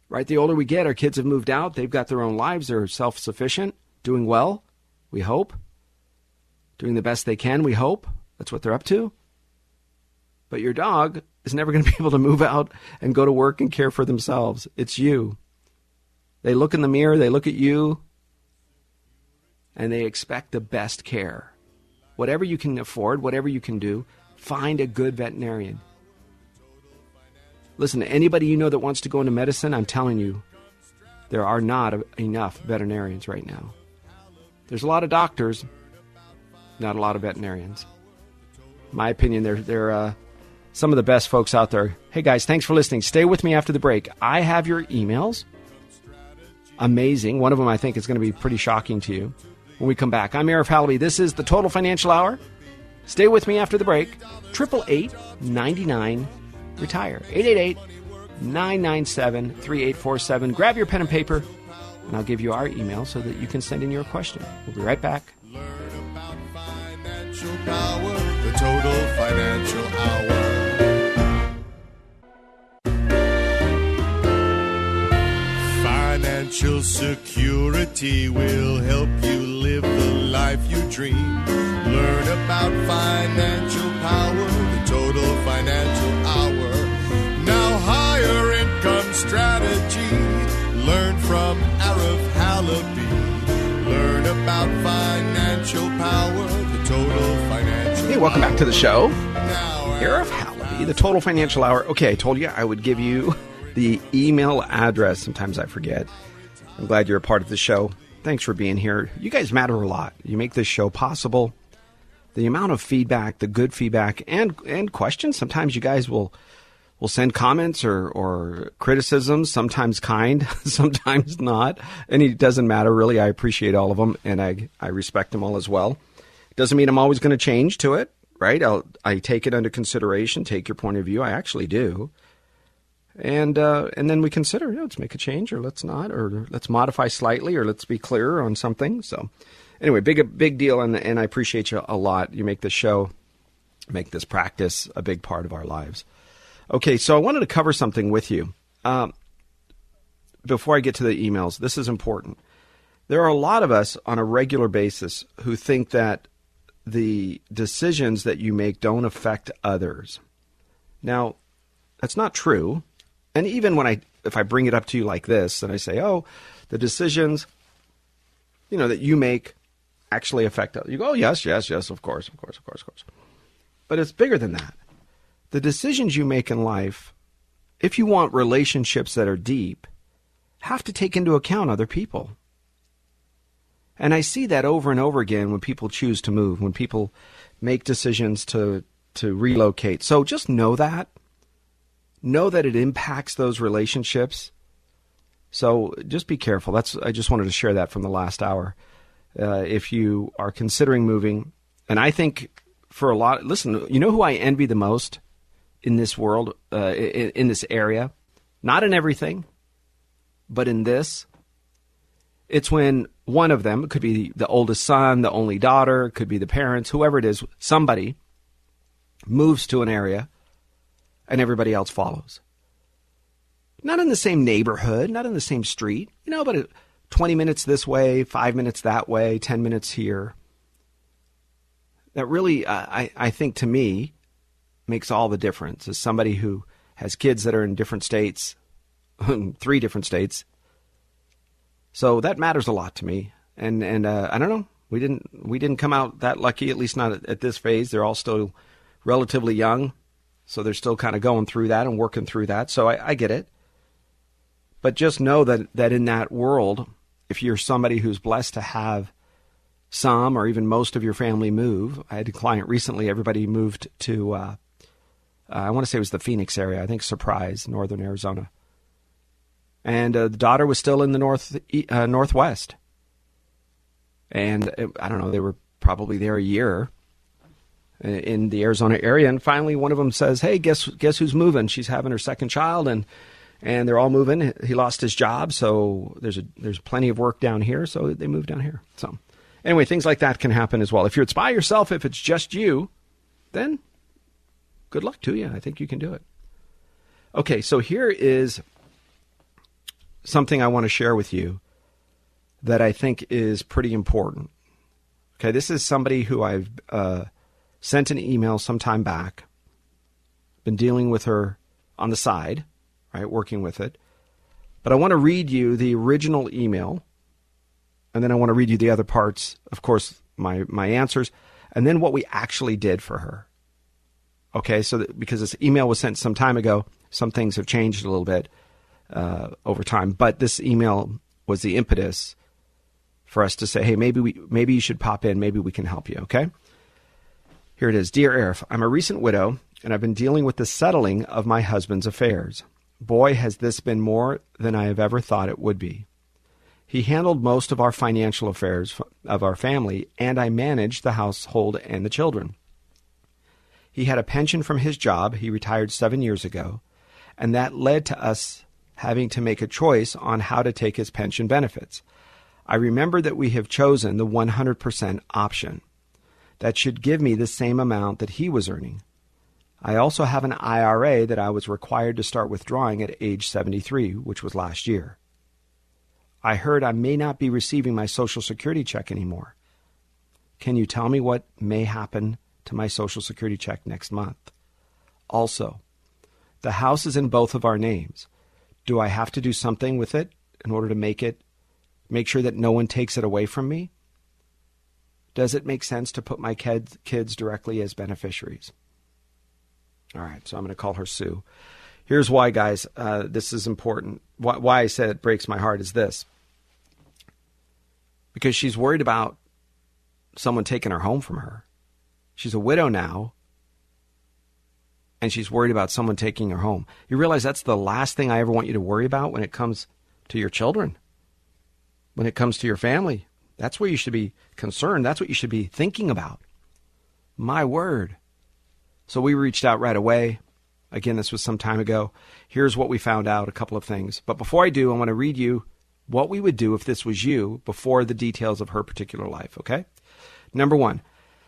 right? The older we get, our kids have moved out. They've got their own lives. They're self-sufficient, doing well, we hope. Doing the best they can, we hope. That's what they're up to. But your dog is never going to be able to move out and go to work and care for themselves. It's you. They look in the mirror, they look at you, and they expect the best care. Whatever you can afford, whatever you can do, find a good veterinarian. Listen, to anybody you know that wants to go into medicine, I'm telling you, there are not enough veterinarians right now. There's a lot of doctors, not a lot of veterinarians. In my opinion, they're some of the best folks out there. Hey guys, thanks for listening. Stay with me after the break. I have your emails. Amazing. One of them I think is going to be pretty shocking to you. When we come back, I'm Arif Halaby. This is the Total Financial Hour. Stay with me after the break. 888-99-RETIRE. 888-997-3847. Grab your pen and paper, and I'll give you our email so that you can send in your question. We'll be right back. Learn about financial power, the Total Financial Hour. Financial security will help you live the life you dream. Learn about financial power, the Total Financial Hour. Now higher income strategy. Learn from Arif Halaby. Learn about financial power, the Total Financial Hour. Hey, welcome back to the show. Arif Halaby, the Total Financial Hour. Okay, I told you I would give you the email address. Sometimes I forget. I'm glad you're a part of the show. Thanks for being here. You guys matter a lot. You make this show possible. The amount of feedback, the good feedback, and questions. Sometimes you guys will send comments or criticisms, sometimes kind, sometimes not. And it doesn't matter, really. I appreciate all of them, and I respect them all as well. Doesn't mean I'm always going to change to it, right? I take it under consideration, take your point of view. I actually do. And then we consider, let's make a change, or let's not, or let's modify slightly, or let's be clearer on something. So anyway, big deal, and I appreciate you a lot. You make this show, make this practice a big part of our lives. Okay, so I wanted to cover something with you. Before I get to the emails, this is important. There are a lot of us on a regular basis who think that the decisions that you make don't affect others. Now, that's not true. And even if I bring it up to you like this, and I say, the decisions, that you make actually affect others. You go, yes, of course. But it's bigger than that. The decisions you make in life, if you want relationships that are deep, have to take into account other people. And I see that over and over again when people choose to move, when people make decisions to relocate. So just know that. Know that it impacts those relationships. So just be careful. I just wanted to share that from the last hour. If you are considering moving, and I think for a lot, listen, you know who I envy the most in this world, in this area? Not in everything, but in this. It's when one of them, it could be the oldest son, the only daughter, it could be the parents, whoever it is, somebody moves to an area and everybody else follows. Not in the same neighborhood, not in the same street, but 20 minutes this way, 5 minutes that way, 10 minutes here. That really, I think to me, makes all the difference. As somebody who has kids that are in different states, 3 different states. So that matters a lot to me. And I don't know, we didn't come out that lucky, at least not at this phase. They're all still relatively young. So they're still kind of going through that and working through that. So I get it. But just know that in that world, if you're somebody who's blessed to have some or even most of your family move, I had a client recently, everybody moved to, I want to say it was the Phoenix area, I think Surprise, northern Arizona. And the daughter was still in the northwest. And I don't know, they were probably there a year in the Arizona area, and finally one of them says, "Hey, guess who's moving? She's having her second child, and they're all moving. He lost his job, so there's plenty of work down here, so they moved down here." So anyway, things like that can happen as well. If it's by yourself, if it's just you, then good luck to you. I think you can do it. Okay, so here is something I want to share with you that I think is pretty important. Okay, this is somebody who I've sent an email some time back, been dealing with her on the side, right, working with it. But I want to read you the original email, and then I want to read you the other parts, of course, my answers, and then what we actually did for her. Okay, so because this email was sent some time ago, some things have changed a little bit over time, but this email was the impetus for us to say, hey, maybe you should pop in, maybe we can help you, okay? Here it is. Dear Arif, I'm a recent widow, and I've been dealing with the settling of my husband's affairs. Boy, has this been more than I have ever thought it would be. He handled most of our financial affairs of our family, and I managed the household and the children. He had a pension from his job. He retired 7 years ago, and that led to us having to make a choice on how to take his pension benefits. I remember that we have chosen the 100% option. That should give me the same amount that he was earning. I also have an IRA that I was required to start withdrawing at age 73, which was last year. I heard I may not be receiving my Social Security check anymore. Can you tell me what may happen to my Social Security check next month? Also, the house is in both of our names. Do I have to do something with it in order to make sure that no one takes it away from me? Does it make sense to put my kids directly as beneficiaries? All right, so I'm going to call her Sue. Here's why, guys, this is important. Why I said it breaks my heart is this. Because she's worried about someone taking her home from her. She's a widow now, and she's worried about someone taking her home. You realize that's the last thing I ever want you to worry about when it comes to your children, when it comes to your family. That's where you should be concerned. That's what you should be thinking about. My word. So we reached out right away. Again, this was some time ago. Here's what we found out, a couple of things. But before I do, I want to read you what we would do if this was you before the details of her particular life, okay? Number one,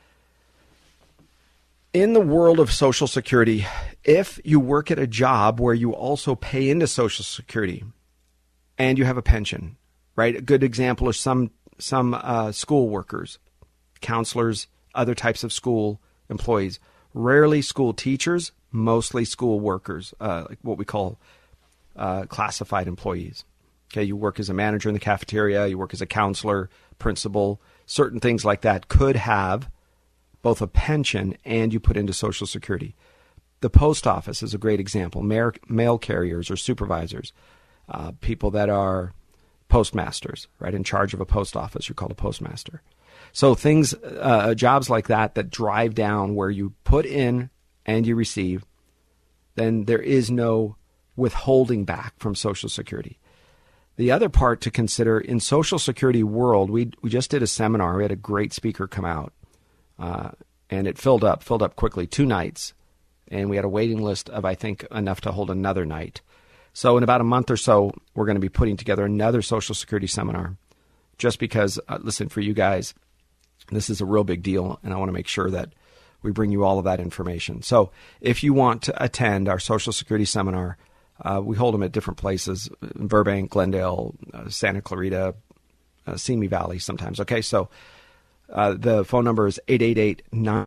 in the world of Social Security, if you work at a job where you also pay into Social Security and you have a pension, right? A good example is some school workers, counselors, other types of school employees, rarely school teachers, mostly school workers, like what we call classified employees. Okay, you work as a manager in the cafeteria, you work as a counselor, principal, certain things like that could have both a pension and you put into Social Security. The post office is a great example. Mail carriers or supervisors, people that are postmasters, right, in charge of a post office, you're called a postmaster. So things, jobs like that drive down where you put in and you receive, then there is no withholding back from Social Security. The other part to consider in Social Security world, we just did a seminar. We had a great speaker come out, and it filled up quickly, 2 nights, and we had a waiting list of, I think, enough to hold another night. So in about a month or so, we're going to be putting together another Social Security seminar, just because, listen, for you guys, this is a real big deal, and I want to make sure that we bring you all of that information. So if you want to attend our Social Security seminar, we hold them at different places, Burbank, Glendale, Santa Clarita, Simi Valley sometimes. Okay, so the phone number is 888-997.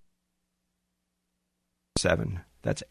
That's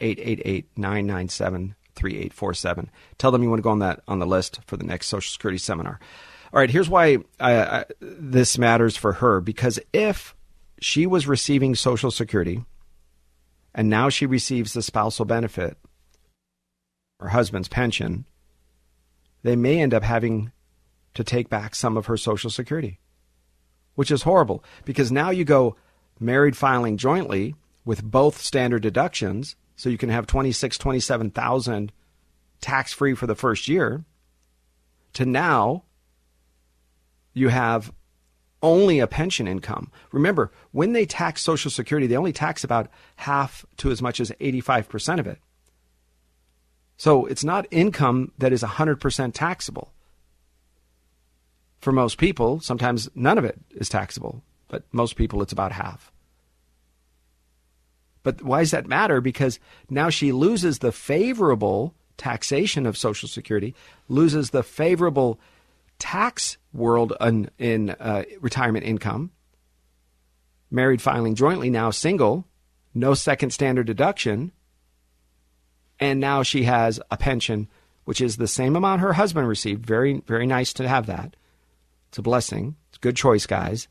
888-997-3847. Tell them you want to go on the list for the next Social Security seminar. All right, here's why this matters for her. Because if she was receiving Social Security and now she receives the spousal benefit, her husband's pension, they may end up having to take back some of her Social Security, which is horrible because now you go married filing jointly with both standard deductions, so you can have $26,000, $27,000 tax-free for the first year, to now you have only a pension income. Remember, when they tax Social Security, they only tax about half to as much as 85% of it. So it's not income that is 100% taxable. For most people, sometimes none of it is taxable, but most people it's about half. But why does that matter? Because now she loses the favorable taxation of Social Security, loses the favorable tax world in retirement income. Married filing jointly, now single, no second standard deduction, and now she has a pension, which is the same amount her husband received. Very, very nice to have that. It's a blessing. It's a good choice, guys.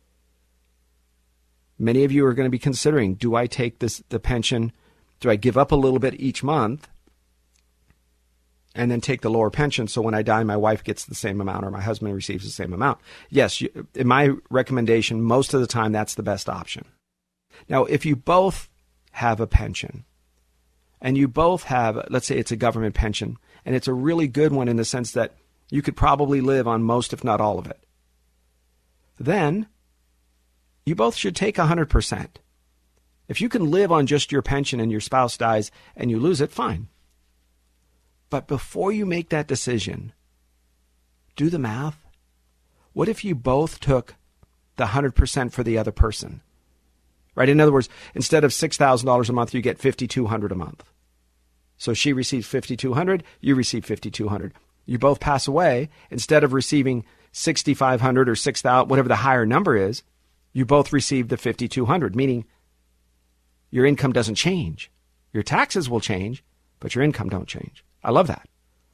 Many of you are going to be considering, do I take the pension, do I give up a little bit each month and then take the lower pension so when I die, my wife gets the same amount or my husband receives the same amount? Yes, in my recommendation, most of the time, that's the best option. Now, if you both have a pension and you both have, let's say it's a government pension, and it's a really good one in the sense that you could probably live on most, if not all of it, then you both should take 100%. If you can live on just your pension and your spouse dies and you lose it, fine. But before you make that decision, do the math. What if you both took the 100% for the other person? Right? In other words, instead of $6,000 a month, you get $5,200 a month. So she receives $5,200, you receive $5,200. You both pass away. Instead of receiving $6,500 or $6,000, whatever the higher number is, you both receive the $5,200, meaning your income doesn't change. Your taxes will change, but your income don't change. I love that.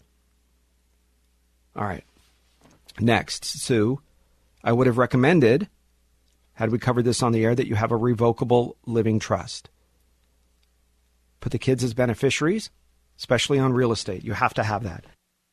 All right. Next, Sue, I would have recommended, had we covered this on the air, that you have a revocable living trust. Put the kids as beneficiaries, especially on real estate. You have to have that.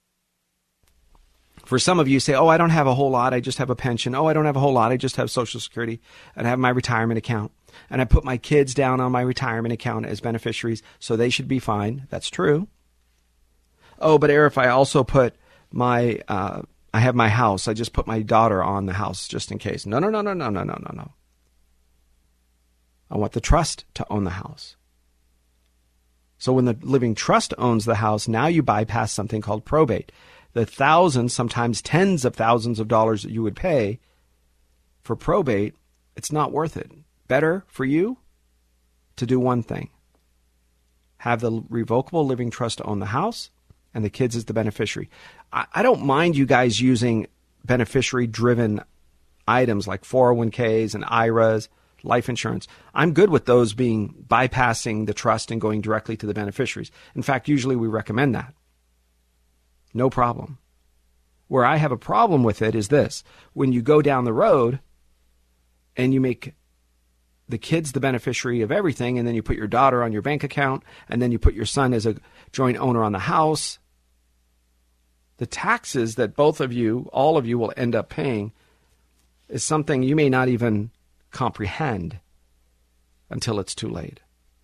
For some of you say, oh, I don't have a whole lot. I just have a pension. Oh, I don't have a whole lot. I just have Social Security and I have my retirement account. And I put my kids down on my retirement account as beneficiaries, so they should be fine. That's true. Oh, but Arif, I also put I have my house. I just put my daughter on the house just in case. No. I want the trust to own the house. So when the living trust owns the house, now you bypass something called probate. The thousands, sometimes tens of thousands of dollars that you would pay for probate, it's not worth it. Better for you to do one thing. Have the revocable living trust own the house and the kids as the beneficiary. I don't mind you guys using beneficiary-driven items like 401ks and IRAs, life insurance. I'm good with those bypassing the trust and going directly to the beneficiaries. In fact, usually we recommend that. No problem. Where I have a problem with it is this. When you go down the road and you make the kids the beneficiary of everything, and then you put your daughter on your bank account, and then you put your son as a joint owner on the house, the taxes that both of you, all of you, will end up paying is something you may not even comprehend until it's too late.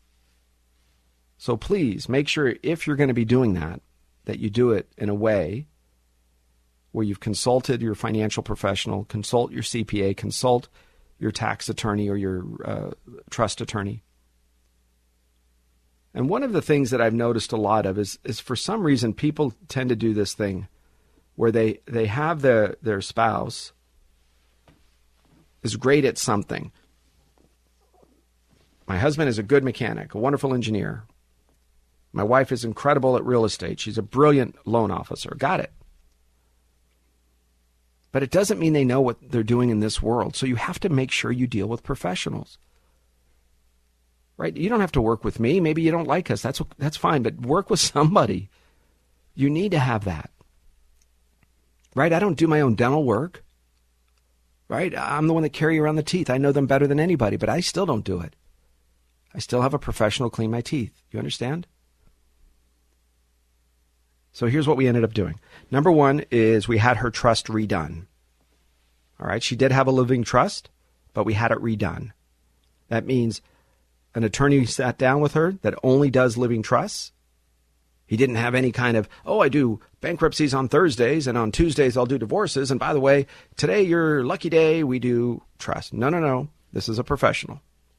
So please make sure, if you're going to be doing that you do it in a way where you've consulted your financial professional, consult your CPA, consult your tax attorney or your trust attorney. And one of the things that I've noticed a lot of is for some reason people tend to do this thing where they have their spouse is great at something. My husband is a good mechanic, a wonderful engineer. My wife is incredible at real estate. She's a brilliant loan officer. Got it. But it doesn't mean they know what they're doing in this world. So you have to make sure you deal with professionals. Right? You don't have to work with me. Maybe you don't like us. That's fine. But work with somebody. You need to have that. Right? I don't do my own dental work. Right? I'm the one that carry around the teeth. I know them better than anybody, but I still don't do it. I still have a professional clean my teeth. You understand? So here's what we ended up doing. Number one is we had her trust redone. All right. She did have a living trust, but we had it redone. That means an attorney sat down with her that only does living trusts. He didn't have any kind of, I do bankruptcies on Thursdays, and on Tuesdays I'll do divorces. And by the way, today, your lucky day, we do trust. No. This is a professional.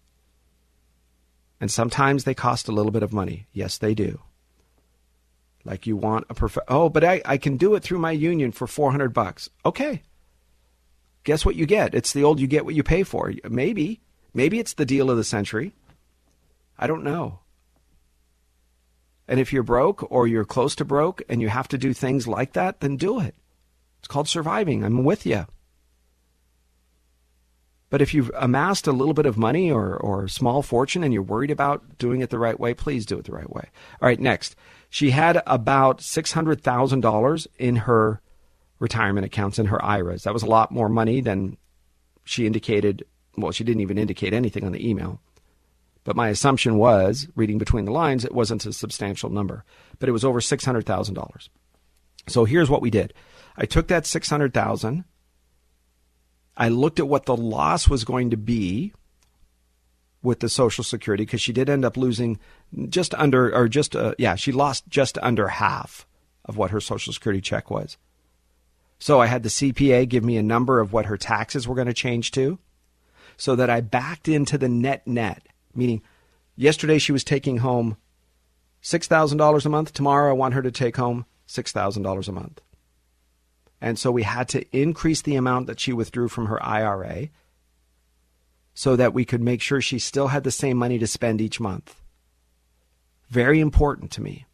And sometimes they cost a little bit of money. Yes, they do. Like you want but I can do it through my union for $400. Okay. Guess what you get? It's the old you get what you pay for. Maybe it's the deal of the century. I don't know. And if you're broke or you're close to broke and you have to do things like that, then do it. It's called surviving. I'm with you. But if you've amassed a little bit of money or a small fortune and you're worried about doing it the right way, please do it the right way. All right, next. She had about $600,000 in her retirement accounts, in her IRAs. That was a lot more money than she indicated. Well, she didn't even indicate anything on the email. But my assumption was, reading between the lines, it wasn't a substantial number. But it was over $600,000. So here's what we did. I took that $600,000. I looked at what the loss was going to be with the Social Security, because she did end up losing she lost just under half of what her Social Security check was. So I had the CPA give me a number of what her taxes were going to change to, so that I backed into the net, meaning yesterday she was taking home $6,000 a month. Tomorrow I want her to take home $6,000 a month. And so we had to increase the amount that she withdrew from her IRA so that we could make sure she still had the same money to spend each month. Very important to me.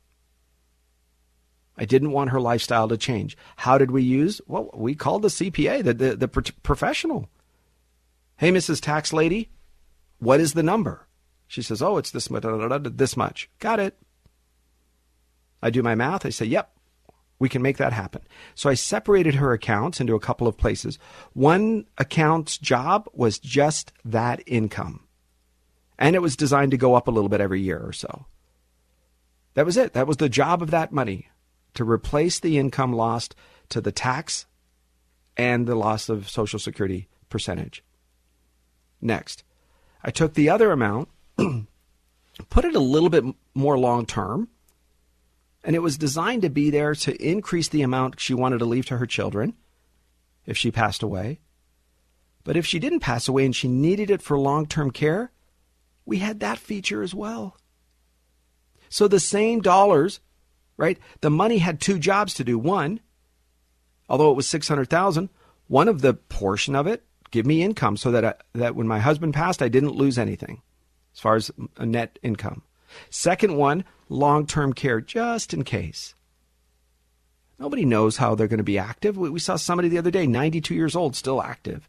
I didn't want her lifestyle to change. How did we use? Well, we called the CPA, the professional. Hey, Mrs. Tax Lady, what is the number? She says, oh, it's this much. Got it. I do my math. I say, yep. We can make that happen. So I separated her accounts into a couple of places. One account's job was just that income. And it was designed to go up a little bit every year or so. That was it. That was the job of that money, to replace the income lost to the tax and the loss of Social Security percentage. Next, I took the other amount, put it a little bit more long term, and it was designed to be there to increase the amount she wanted to leave to her children if she passed away. But if she didn't pass away and she needed it for long-term care, we had that feature as well. So the same dollars, right? The money had two jobs to do. One, although it was $600,000, one of the portion of it give me income so that when my husband passed, I didn't lose anything as far as a net income. Second one, long-term care, just in case. Nobody knows how they're going to be active. We saw somebody the other day, 92 years old, still active.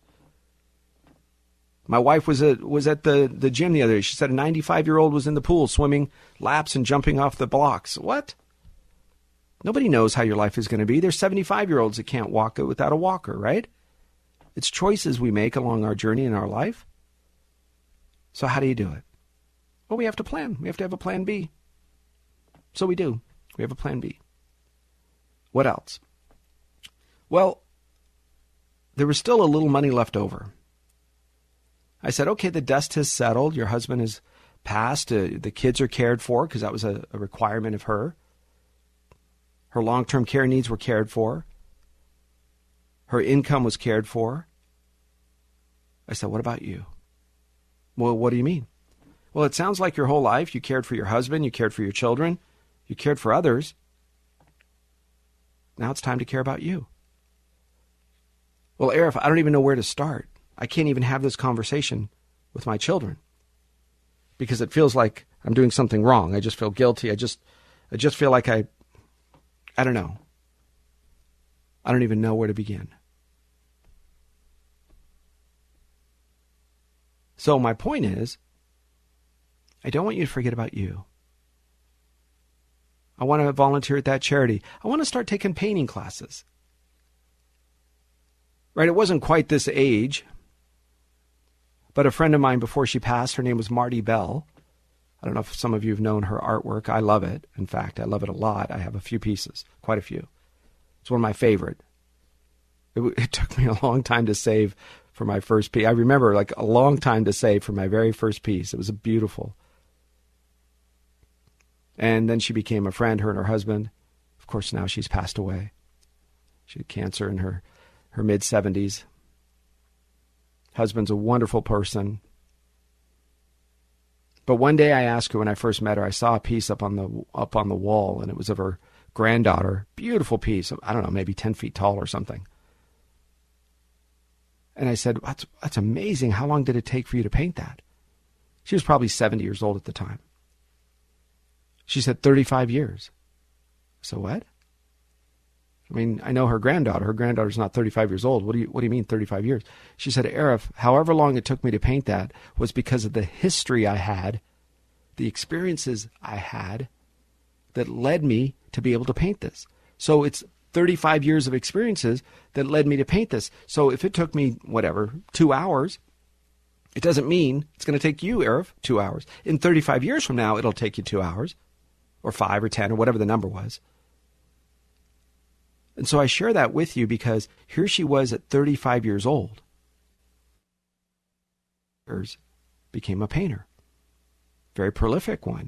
My wife was at the gym the other day. She said a 95-year-old was in the pool swimming laps and jumping off the blocks. What? Nobody knows how your life is going to be. There's 75-year-olds that can't walk without a walker, right? It's choices we make along our journey in our life. So how do you do it? Well, we have to plan. We have to have a plan B. So we do. We have a plan B. What else? Well, there was still a little money left over. I said, okay, the dust has settled. Your husband has passed. The kids are cared for, because that was a requirement of her. Her long-term care needs were cared for. Her income was cared for. I said, what about you? Well, what do you mean? Well, it sounds like your whole life you cared for your husband, you cared for your children, you cared for others. Now it's time to care about you. Well, Arif, I don't even know where to start. I can't even have this conversation with my children because it feels like I'm doing something wrong. I just feel guilty. I just feel like I don't know. I don't even know where to begin. So my point is, I don't want you to forget about you. I want to volunteer at that charity. I want to start taking painting classes. Right? It wasn't quite this age, but a friend of mine before she passed, her name was Marty Bell. I don't know if some of you have known her artwork. I love it. In fact, I love it a lot. I have a few pieces, quite a few. It's one of my favorite. It took me a long time to save for my first piece. I remember like a long time to save for my very first piece. It was beautiful. And then she became a friend, her and her husband. Of course, now she's passed away. She had cancer in her mid-70s. Husband's a wonderful person. But one day I asked her when I first met her, I saw a piece up on the wall, and it was of her granddaughter. Beautiful piece. I don't know, maybe 10 feet tall or something. And I said, that's amazing. How long did it take for you to paint that? She was probably 70 years old at the time. She said 35 years. So what? I mean, I know her granddaughter. Her granddaughter's not 35 years old. What do you mean 35 years? She said, Arif, however long it took me to paint that was because of the history I had, the experiences I had that led me to be able to paint this. So it's 35 years of experiences that led me to paint this. So if it took me, 2 hours, it doesn't mean it's going to take you, Arif, 2 hours. In 35 years from now, it'll take you 2 hours or 5 or 10 or whatever the number was. And so I share that with you because here she was at 35 years old. Became a painter. Very prolific one.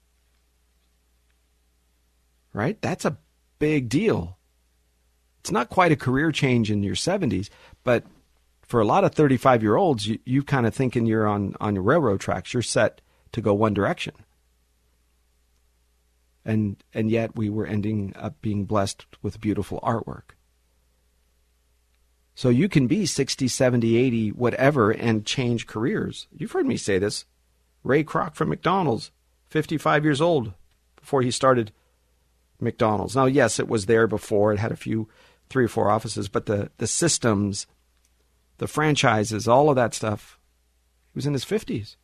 Right? That's a big deal. It's not quite a career change in your 70s, but for a lot of 35-year-olds, you kind of thinking you're on your railroad tracks. You're set to go one direction. And yet we were ending up being blessed with beautiful artwork. So you can be 60, 70, 80, whatever, and change careers. You've heard me say this. Ray Kroc from McDonald's, 55 years old before he started McDonald's. Now, yes, it was there before. It had 3 or 4 offices, but the systems, the franchises, all of that stuff, he was in his 50s.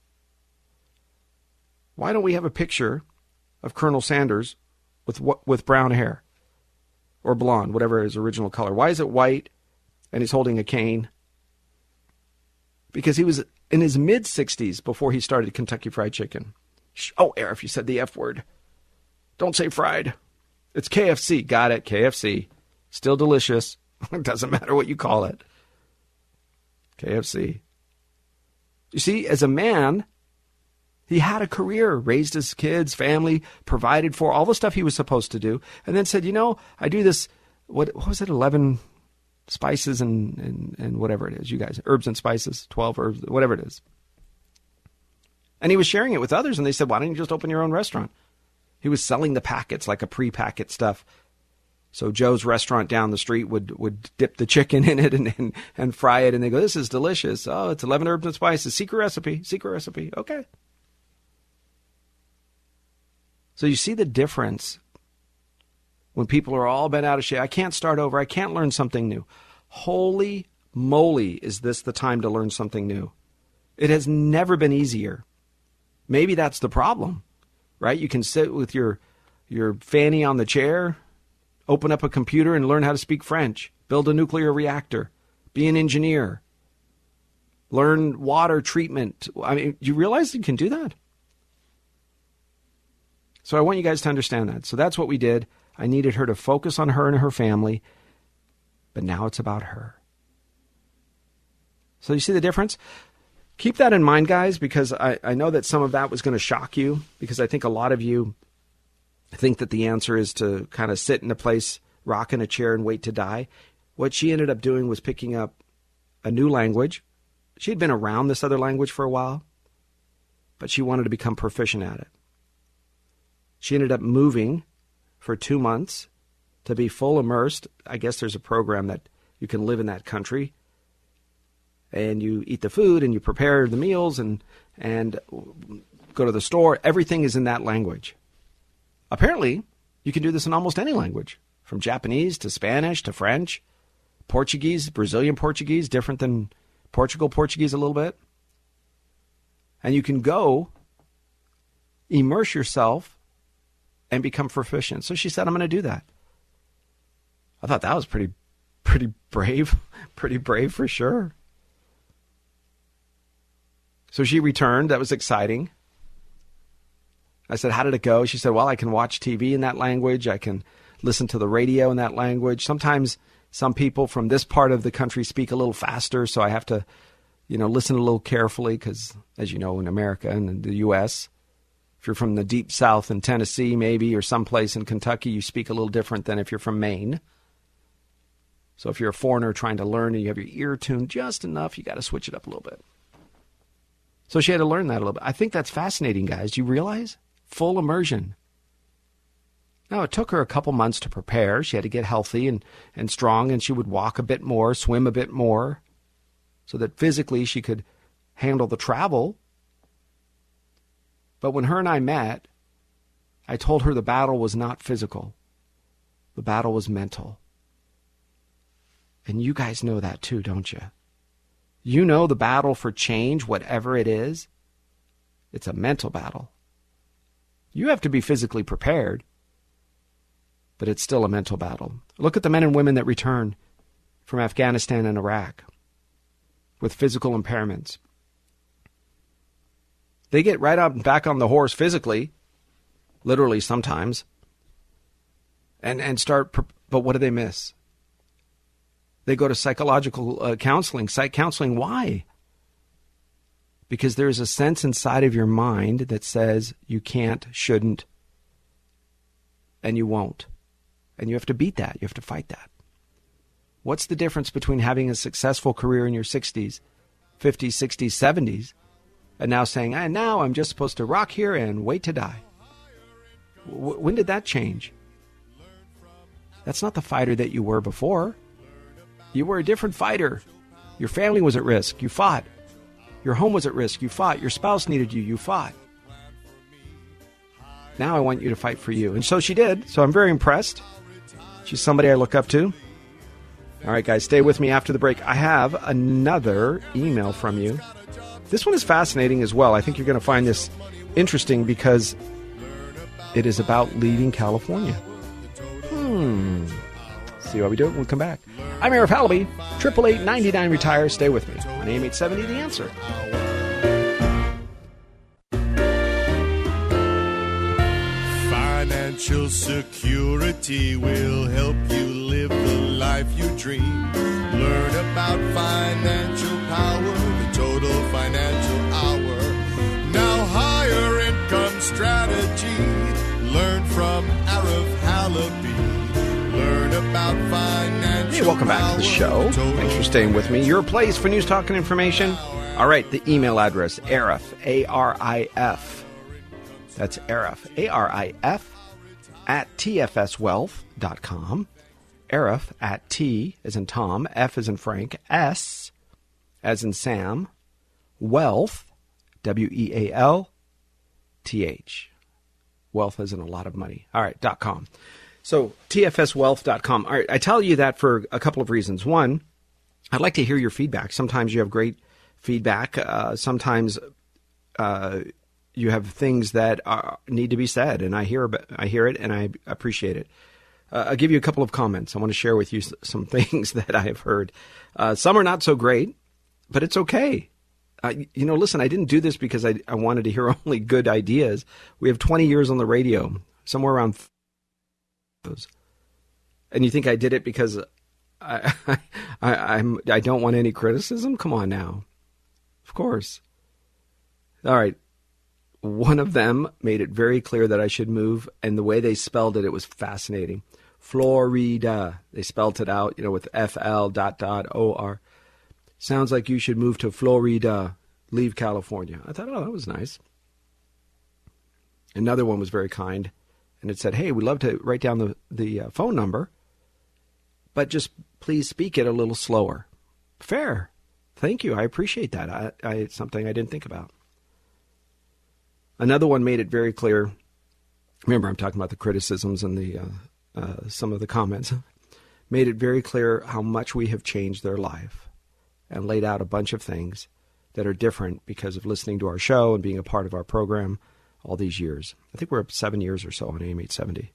Why don't we have a picture of Colonel Sanders with brown hair or blonde, whatever his original color? Why is it white and he's holding a cane? Because he was in his mid-60s before he started Kentucky Fried Chicken. Oh, Arif, you said the F word. Don't say fried. It's KFC. Got it, KFC. Still delicious. It doesn't matter what you call it. KFC. You see, as a man, he had a career, raised his kids, family, provided for all the stuff he was supposed to do, and then said, I do this, what was it, 11 spices and whatever it is, you guys, herbs and spices, 12 herbs, whatever it is. And he was sharing it with others, and they said, why don't you just open your own restaurant? He was selling the packets, like a pre-packet stuff. So Joe's restaurant down the street would dip the chicken in it and fry it, and they go, this is delicious. Oh, it's 11 herbs and spices, secret recipe. Okay. So you see the difference when people are all bent out of shape. I can't start over. I can't learn something new. Holy moly, is this the time to learn something new? It has never been easier. Maybe that's the problem, right? You can sit with your fanny on the chair, open up a computer and learn how to speak French, build a nuclear reactor, be an engineer, learn water treatment. I mean, do you realize you can do that? So I want you guys to understand that. So that's what we did. I needed her to focus on her and her family, but now it's about her. So you see the difference? Keep that in mind, guys, because I know that some of that was going to shock you, because I think a lot of you think that the answer is to kind of sit in a place, rock in a chair, and wait to die. What she ended up doing was picking up a new language. She had been around this other language for a while, but she wanted to become proficient at it. She ended up moving for 2 months to be full immersed. I guess there's a program that you can live in that country, and you eat the food and you prepare the meals and go to the store. Everything is in that language. Apparently, you can do this in almost any language, from Japanese to Spanish to French, Portuguese, Brazilian Portuguese, different than Portugal Portuguese a little bit. And you can go immerse yourself and become proficient. So she said, I'm going to do that. I thought that was pretty brave, pretty brave for sure. So she returned. That was exciting. I said, how did it go? She said, well, I can watch TV in that language. I can listen to the radio in that language. Sometimes some people from this part of the country speak a little faster, so I have to, listen a little carefully because, as you know, in America and in the U.S., if you're from the deep South in Tennessee maybe or someplace in Kentucky, you speak a little different than if you're from Maine. So if you're a foreigner trying to learn and you have your ear tuned just enough, you got to switch it up a little bit. So she had to learn that a little bit. I think that's fascinating, guys. Do you realize? Full immersion. Now, it took her a couple months to prepare. She had to get healthy and strong, and she would walk a bit more, swim a bit more, so that physically she could handle the travel. But when her and I met, I told her the battle was not physical. The battle was mental. And you guys know that too, don't you? You know the battle for change, whatever it is, it's a mental battle. You have to be physically prepared, but it's still a mental battle. Look at the men and women that return from Afghanistan and Iraq with physical impairments. They get right up and back on the horse physically, literally sometimes, and start, but what do they miss? They go to psychological counseling, psych counseling. Why? Because there's a sense inside of your mind that says you can't, shouldn't, and you won't. And you have to beat that. You have to fight that. What's the difference between having a successful career in your 60s, 50s, 60s, 70s, and now saying, now I'm just supposed to rock here and wait to die? When did that change? That's not the fighter that you were before. You were a different fighter. Your family was at risk. You fought. Your home was at risk. You fought. Your spouse needed you. You fought. Now I want you to fight for you. And so she did. So I'm very impressed. She's somebody I look up to. All right, guys, stay with me after the break. I have another email from you. This one is fascinating as well. I think you're going to find this interesting because it is about leaving California. See what we do when we come back. I'm Arif Halaby, 888-99-RETIRE. Stay with me on AM 870, The Answer. Financial security will help you live the life you dream. Learn about financial power, the total financial hour. Now higher income strategy. Learn from Arif Halaby. Learn about financial Hey, welcome back to the show. Thanks for staying with me. Your place for news, talk, and information. All right, the email address, Arif, A-R-I-F. That's Arif, A-R-I-F, at tfswealth.com. Arif at T as in Tom, F as in Frank, S as in Sam, Wealth, W-E-A-L-T-H. Wealth as in a lot of money. All right, .com. So, tfswealth.com. All right, I tell you that for a couple of reasons. One, I'd like to hear your feedback. Sometimes you have great feedback. Sometimes you have things that need to be said, and I hear it, and I appreciate it. I'll give you a couple of comments. I want to share with you some things that I have heard. Some are not so great, but it's okay. Listen, I didn't do this because I wanted to hear only good ideas. We have 20 years on the radio, somewhere around those. And you think I did it because I don't want any criticism? Come on now. Of course. All right. One of them made it very clear that I should move, and the way they spelled it, it was fascinating. Florida. They spelled it out, with F-L ... Sounds like you should move to Florida, leave California. I thought, that was nice. Another one was very kind, and it said, hey, we'd love to write down the phone number, but just please speak it a little slower. Fair. Thank you. I appreciate that. It's something I didn't think about. Another one made it very clear. Remember, I'm talking about the criticisms and the some of the comments. Made it very clear how much we have changed their life and laid out a bunch of things that are different because of listening to our show and being a part of our program all these years. I think we're up 7 years or so on AM 870.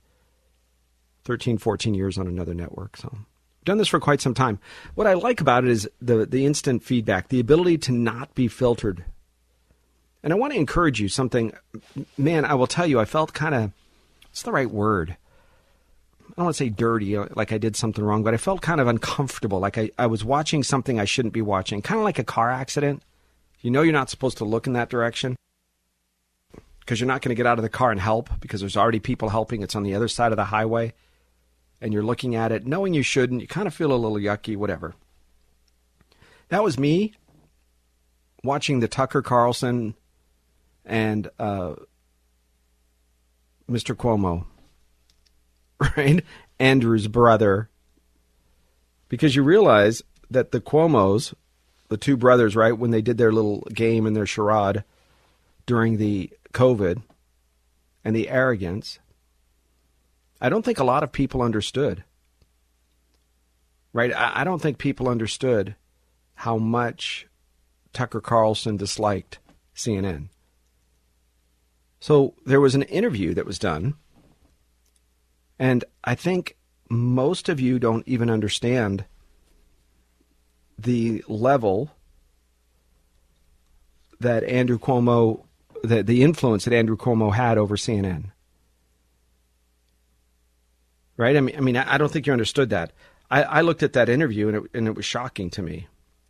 13, 14 years on another network. So we've done this for quite some time. What I like about it is the instant feedback, the ability to not be filtered. And I want to encourage you something. Man, I will tell you, I felt kind of, what's the right word? I don't want to say dirty, like I did something wrong, but I felt kind of uncomfortable, like I was watching something I shouldn't be watching, kind of like a car accident. You know you're not supposed to look in that direction because you're not going to get out of the car and help because there's already people helping. It's on the other side of the highway, and you're looking at it, knowing you shouldn't. You kind of feel a little yucky, whatever. That was me watching the Tucker Carlson and Mr. Cuomo, right? Andrew's brother. Because you realize that the Cuomos, the two brothers, right, when they did their little game and their charade during the COVID, and the arrogance, I don't think a lot of people understood. Right? I don't think people understood how much Tucker Carlson disliked CNN. So there was an interview that was done, and I think most of you don't even understand the level that Andrew Cuomo, the influence that Andrew Cuomo had over CNN. Right? I mean, I don't think you understood that. I looked at that interview and it was shocking to me.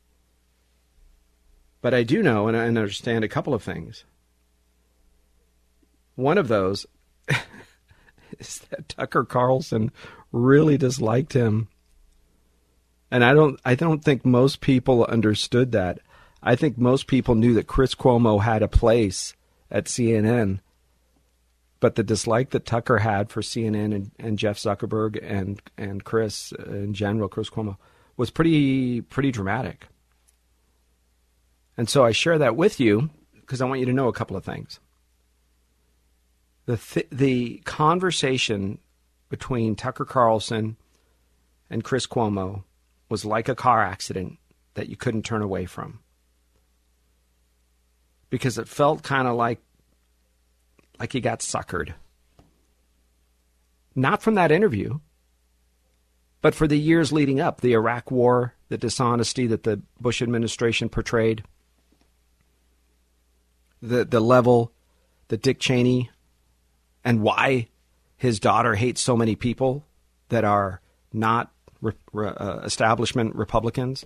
But I do know and I understand a couple of things. One of those is that Tucker Carlson really disliked him. And I don't think most people understood that. I think most people knew that Chris Cuomo had a place at CNN. But the dislike that Tucker had for CNN and Jeff Zuckerberg and Chris in general, Chris Cuomo, was pretty dramatic. And so I share that with you because I want you to know a couple of things. The conversation between Tucker Carlson and Chris Cuomo was like a car accident that you couldn't turn away from. Because it felt kind of like he got suckered. Not from that interview, but for the years leading up, the Iraq War, the dishonesty that the Bush administration portrayed, the level that Dick Cheney and why his daughter hates so many people that are not establishment Republicans.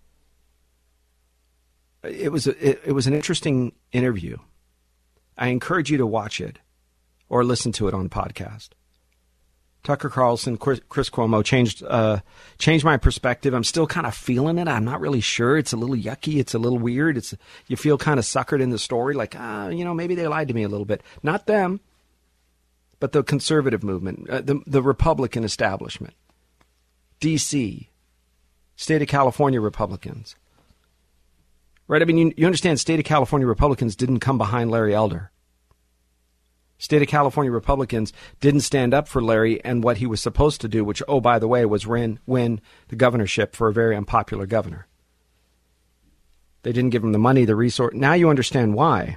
It was an interesting interview. I encourage you to watch it or listen to it on podcast. Tucker Carlson, Chris Cuomo changed my perspective. I'm still kind of feeling it. I'm not really sure. It's a little yucky. It's a little weird. You feel kind of suckered in the story, like, maybe they lied to me a little bit. Not them, but the conservative movement, the Republican establishment, D.C., state of California Republicans. Right? I mean, you understand state of California Republicans didn't come behind Larry Elder. State of California Republicans didn't stand up for Larry and what he was supposed to do, which, oh, by the way, was win the governorship for a very unpopular governor. They didn't give him the money, the resource. Now you understand why.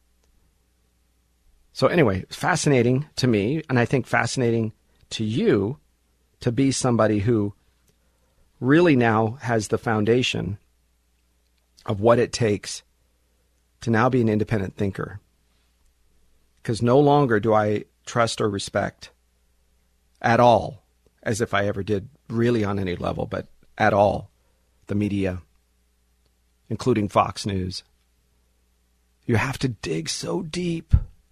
So anyway, it's fascinating to me, and I think fascinating to you, to be somebody who really now has the foundation of what it takes to now be an independent thinker. Because no longer do I trust or respect at all, as if I ever did really on any level, but at all, the media, including Fox News. You have to dig so deep.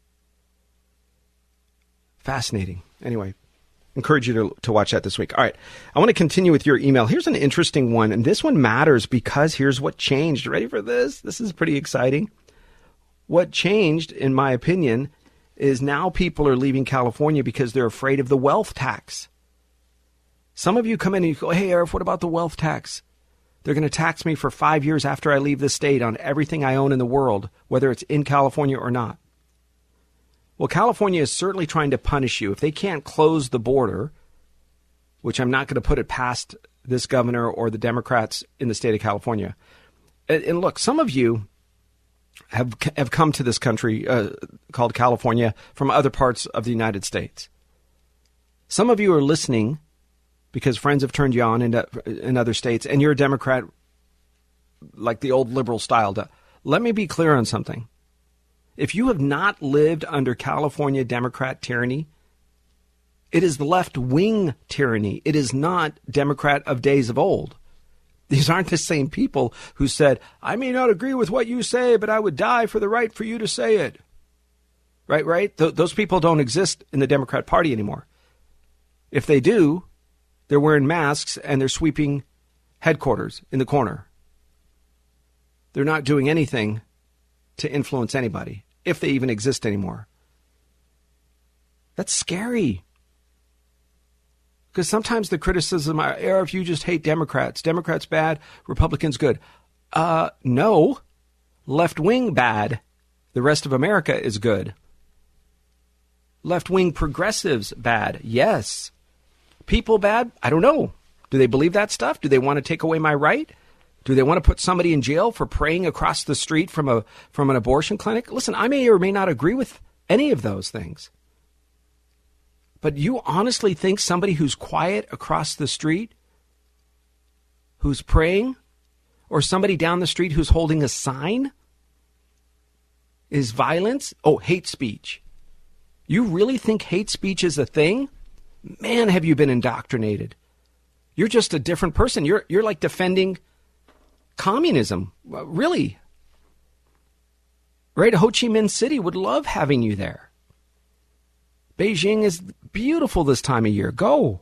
Fascinating. Anyway, encourage you to watch that this week. All right, I want to continue with your email. Here's an interesting one, and this one matters because here's what changed. Ready for this? This is pretty exciting. What changed, in my opinion, is now people are leaving California because they're afraid of the wealth tax. Some of you come in and you go, hey, Arif, what about the wealth tax? They're going to tax me for 5 years after I leave the state on everything I own in the world, whether it's in California or not. Well, California is certainly trying to punish you. If they can't close the border, which I'm not going to put it past this governor or the Democrats in the state of California. And look, some of you have come to this country called California from other parts of the United States. Some of you are listening because friends have turned you on in other states, and you're a Democrat like the old liberal style. Let me be clear on something. If you have not lived under California Democrat tyranny, it is the left-wing tyranny. It is not Democrat of days of old. These aren't the same people who said, I may not agree with what you say, but I would die for the right for you to say it. Right? Those people don't exist in the Democrat Party anymore. If they do, they're wearing masks and they're sweeping headquarters in the corner. They're not doing anything to influence anybody, if they even exist anymore. That's scary. Because sometimes the criticism, if you just hate Democrats, Democrats bad, Republicans good. No, left wing bad, the rest of America is good. Left-wing progressives bad? Yes. People bad? I don't know. Do they believe that stuff? Do they want to take away my right? Do they want to put somebody in jail for praying across the street from an abortion clinic? Listen, I may or may not agree with any of those things. But you honestly think somebody who's quiet across the street, who's praying, or somebody down the street who's holding a sign is violence? Oh, hate speech. You really think hate speech is a thing? Man, have you been indoctrinated. You're just a different person. You're like defending communism. Really. Right? Ho Chi Minh City would love having you there. Beijing is beautiful this time of year. Go.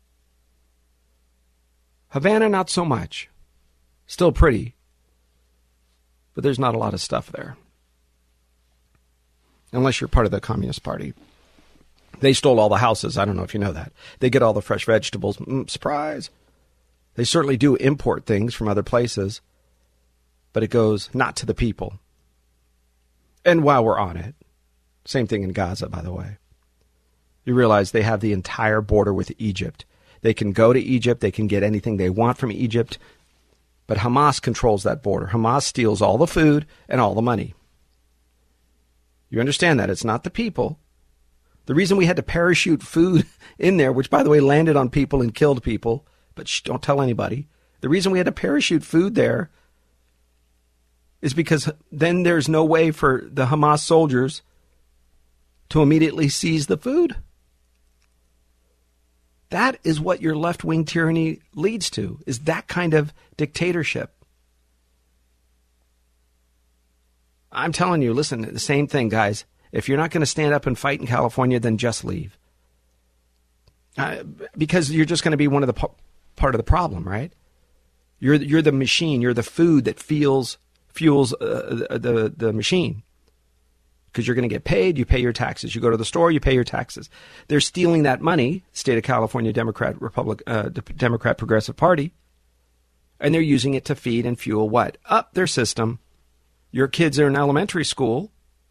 Havana, not so much. Still pretty. But there's not a lot of stuff there. Unless you're part of the Communist Party. They stole all the houses. I don't know if you know that. They get all the fresh vegetables. Surprise. They certainly do import things from other places. But it goes not to the people. And while we're on it, same thing in Gaza, by the way. You realize they have the entire border with Egypt. They can go to Egypt. They can get anything they want from Egypt. But Hamas controls that border. Hamas steals all the food and all the money. You understand that? It's not the people. The reason we had to parachute food in there, which, by the way, landed on people and killed people, but don't tell anybody. The reason we had to parachute food there is because then there's no way for the Hamas soldiers to immediately seize the food. That is what your left-wing tyranny leads to, is that kind of dictatorship. I'm telling you, listen, the same thing, guys. If you're not going to stand up and fight in California, then just leave. Because you're just going to be one of the part of the problem, right? You're the machine. You're the food that fuels the machine. Because you're going to get paid, you pay your taxes. You go to the store, you pay your taxes. They're stealing that money, state of California Democrat Progressive Party, and they're using it to feed and fuel what? Up their system. Your kids are in elementary school.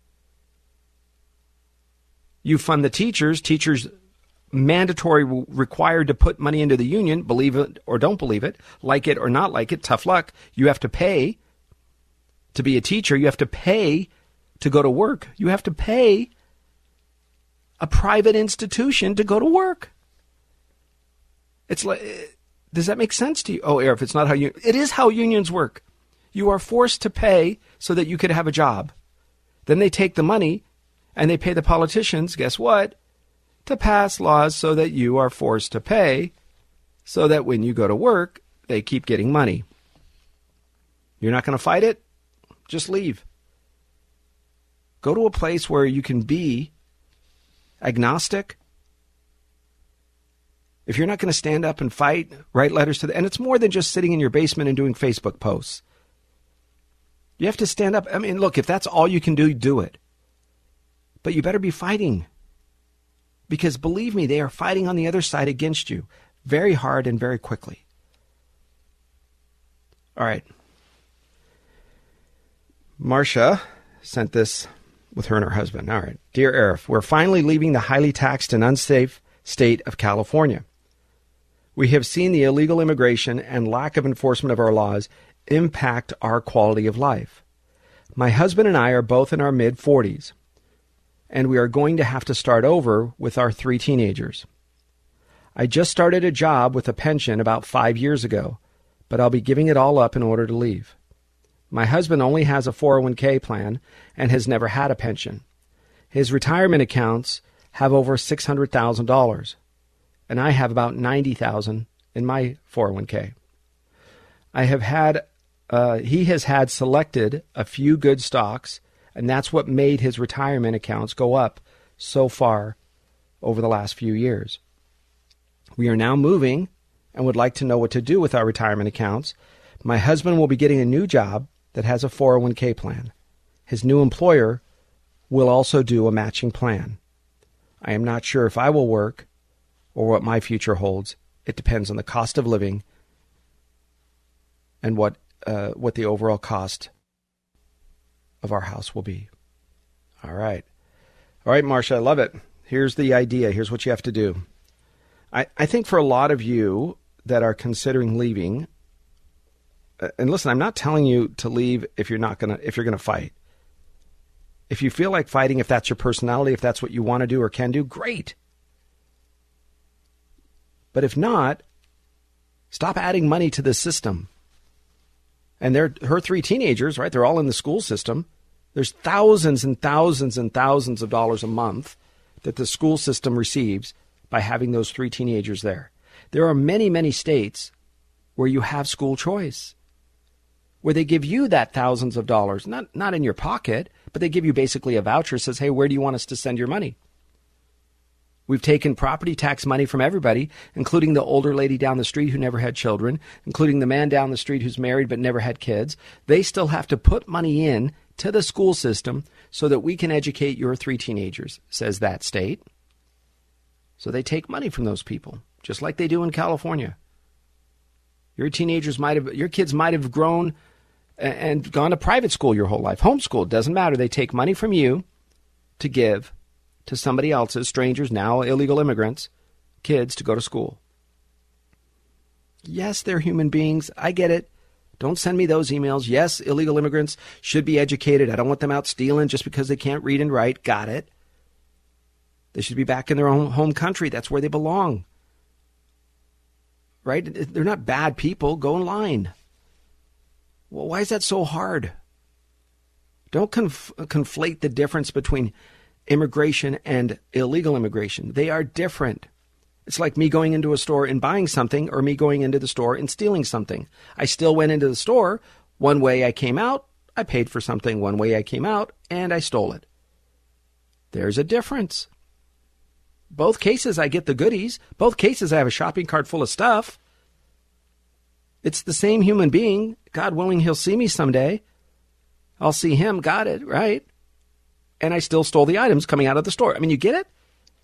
You fund the teachers. Teachers mandatory required to put money into the union, believe it or don't believe it, like it or not like it, tough luck. You have to pay to be a teacher. You have to pay to go to work. You have to pay a private institution to go to work. It's like, does that make sense to you? Oh, Arif, it's not how you. It is how unions work. You are forced to pay so that you could have a job. Then they take the money and they pay the politicians, guess what? To pass laws so that you are forced to pay so that when you go to work, they keep getting money. You're not going to fight it? Just leave. Go to a place where you can be agnostic. If you're not going to stand up and fight, write letters to and it's more than just sitting in your basement and doing Facebook posts. You have to stand up. I mean, look, if that's all you can do, do it. But you better be fighting. Because believe me, they are fighting on the other side against you very hard and very quickly. All right. Marcia sent this with her and her husband. All right. Dear Arif, we're finally leaving the highly taxed and unsafe state of California. We have seen the illegal immigration and lack of enforcement of our laws impact our quality of life. My husband and I are both in our mid-40s, and we are going to have to start over with our 3 teenagers. I just started a job with a pension about 5 years ago, but I'll be giving it all up in order to leave. My husband only has a 401k plan and has never had a pension. His retirement accounts have over $600,000, and I have about $90,000 in my 401k. He has had selected a few good stocks, and that's what made his retirement accounts go up so far over the last few years. We are now moving and would like to know what to do with our retirement accounts. My husband will be getting a new job that has a 401k plan. His new employer will also do a matching plan. I am not sure if I will work or what my future holds. It depends on the cost of living and what the overall cost of our house will be. All right, Marcia, I love it. Here's the idea. Here's what you have to do. I think for a lot of you that are considering leaving, and listen, I'm not telling you to leave if you're going to fight. If you feel like fighting, if that's your personality, if that's what you want to do or can do, great. But if not, stop adding money to the system. And her 3 teenagers, right? They're all in the school system. There's thousands and thousands and thousands of dollars a month that the school system receives by having those 3 teenagers there. There are many, many states where you have school choice, where they give you that thousands of dollars, not in your pocket, but they give you basically a voucher that says, hey, where do you want us to send your money? We've taken property tax money from everybody, including the older lady down the street who never had children, including the man down the street who's married but never had kids. They still have to put money in to the school system so that we can educate your 3 teenagers, says that state. So they take money from those people, just like they do in California. Your kids might have grown and gone to private school your whole life. Homeschooled, doesn't matter. They take money from you to give to somebody else's, strangers, now illegal immigrants, kids to go to school. Yes, they're human beings. I get it. Don't send me those emails. Yes, illegal immigrants should be educated. I don't want them out stealing just because they can't read and write. Got it. They should be back in their own home country. That's where they belong. Right? They're not bad people. Go in line. Well, why is that so hard? Don't conflate the difference between immigration and illegal immigration. They are different. It's like me going into a store and buying something or me going into the store and stealing something. I still went into the store. One way I came out, I paid for something. One way I came out, and I stole it. There's a difference. Both cases, I get the goodies. Both cases, I have a shopping cart full of stuff. It's the same human being. God willing, he'll see me someday. I'll see him. Got it, right? And I still stole the items coming out of the store. I mean, you get it?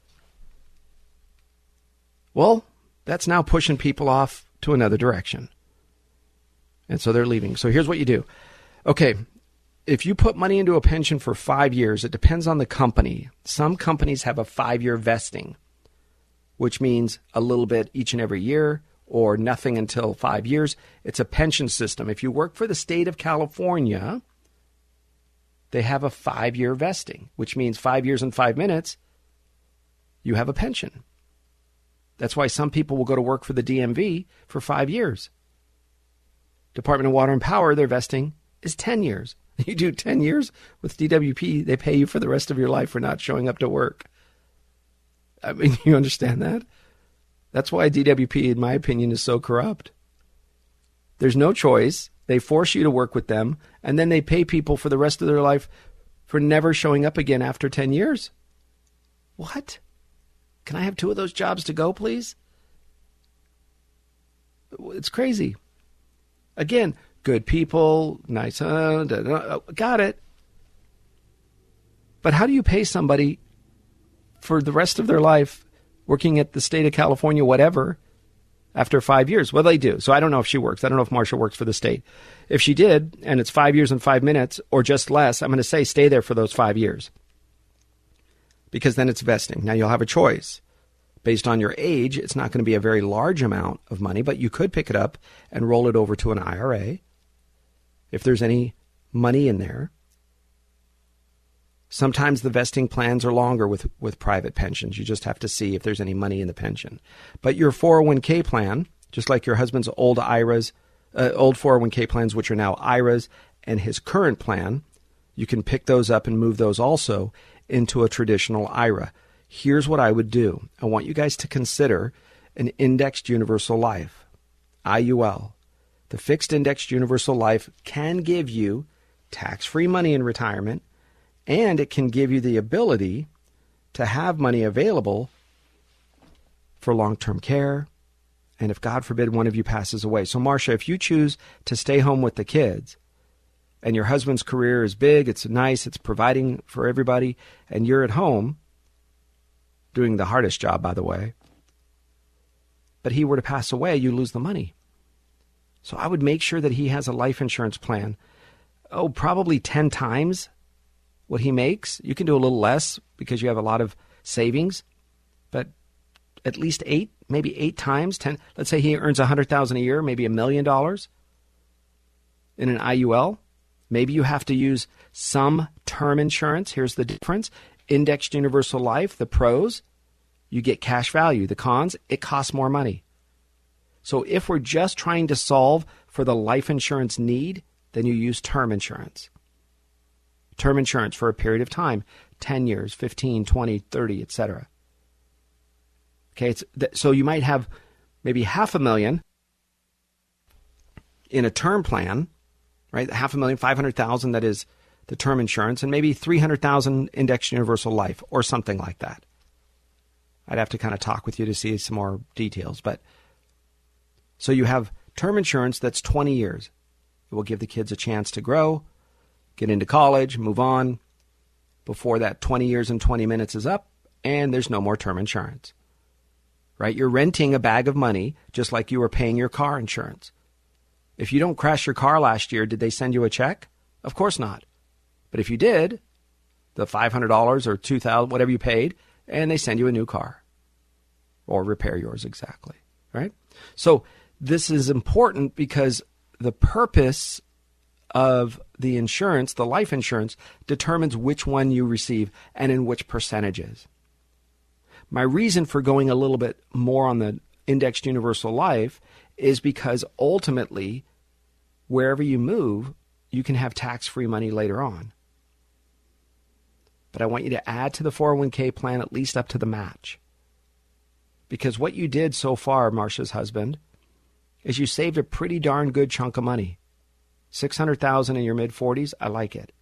Well, that's now pushing people off to another direction. And so they're leaving. So here's what you do. Okay, if you put money into a pension for 5 years, it depends on the company. Some companies have a 5-year vesting, which means a little bit each and every year or nothing until 5 years. It's a pension system. If you work for the state of California, they have a 5-year vesting, which means 5 years and 5 minutes, you have a pension. That's why some people will go to work for the DMV for 5 years. Department of Water and Power, their vesting is 10 years. You do 10 years with DWP, they pay you for the rest of your life for not showing up to work. I mean, you understand that? That's why DWP, in my opinion, is so corrupt. There's no choice. They force you to work with them, and then they pay people for the rest of their life for never showing up again after 10 years. What? Can I have 2 of those jobs to go, please? It's crazy. Again, good people, nice, got it. But how do you pay somebody for the rest of their life working at the state of California, whatever, after 5 years? Well, they do. So I don't know if she works. I don't know if Marsha works for the state. If she did, and it's 5 years and 5 minutes, or just less, I'm going to say stay there for those 5 years. Because then it's vesting. Now you'll have a choice. Based on your age, it's not going to be a very large amount of money, but you could pick it up and roll it over to an IRA if there's any money in there. Sometimes the vesting plans are longer with private pensions. You just have to see if there's any money in the pension. But your 401k plan, just like your husband's old IRAs, old 401k plans, which are now IRAs, and his current plan, you can pick those up and move those also into a traditional IRA. Here's what I would do. I want you guys to consider an indexed universal life, IUL. The fixed indexed universal life can give you tax-free money in retirement, and it can give you the ability to have money available for long-term care, and if, God forbid, one of you passes away. So, Marsha, if you choose to stay home with the kids, and your husband's career is big, it's nice, it's providing for everybody, and you're at home, doing the hardest job, by the way, but he were to pass away, you lose the money. So I would make sure that he has a life insurance plan, probably 10 times what he makes. You can do a little less because you have a lot of savings, but at least 8, maybe 8 times 10. Let's say he earns $100,000 a year, maybe $1 million in an IUL. Maybe you have to use some term insurance. Here's the difference. Indexed universal life, the pros, you get cash value. The cons, it costs more money. So if we're just trying to solve for the life insurance need, then you use term insurance. Term insurance for a period of time, 10 years, 15, 20, 30, etc. Okay, so you might have maybe $500,000 in a term plan, right? $500,000, $500,000, that is the term insurance, and maybe $300,000 indexed universal life or something like that. I'd have to kind of talk with you to see some more details. But so you have term insurance that's 20 years. It will give the kids a chance to grow, get into college, move on before that 20 years and 20 minutes is up, and there's no more term insurance. Right? You're renting a bag of money just like you were paying your car insurance. If you don't crash your car last year, did they send you a check? Of course not. But if you did, the $500 or $2,000, whatever you paid, and they send you a new car or repair yours exactly, right? So this is important because the purpose of the insurance, the life insurance, determines which one you receive and in which percentages. My reason for going a little bit more on the indexed universal life is because ultimately, wherever you move, you can have tax-free money later on. But I want you to add to the 401k plan at least up to the match. Because what you did so far, Marcia's husband, is you saved a pretty darn good chunk of money. $600,000 in your mid-40s, I like it.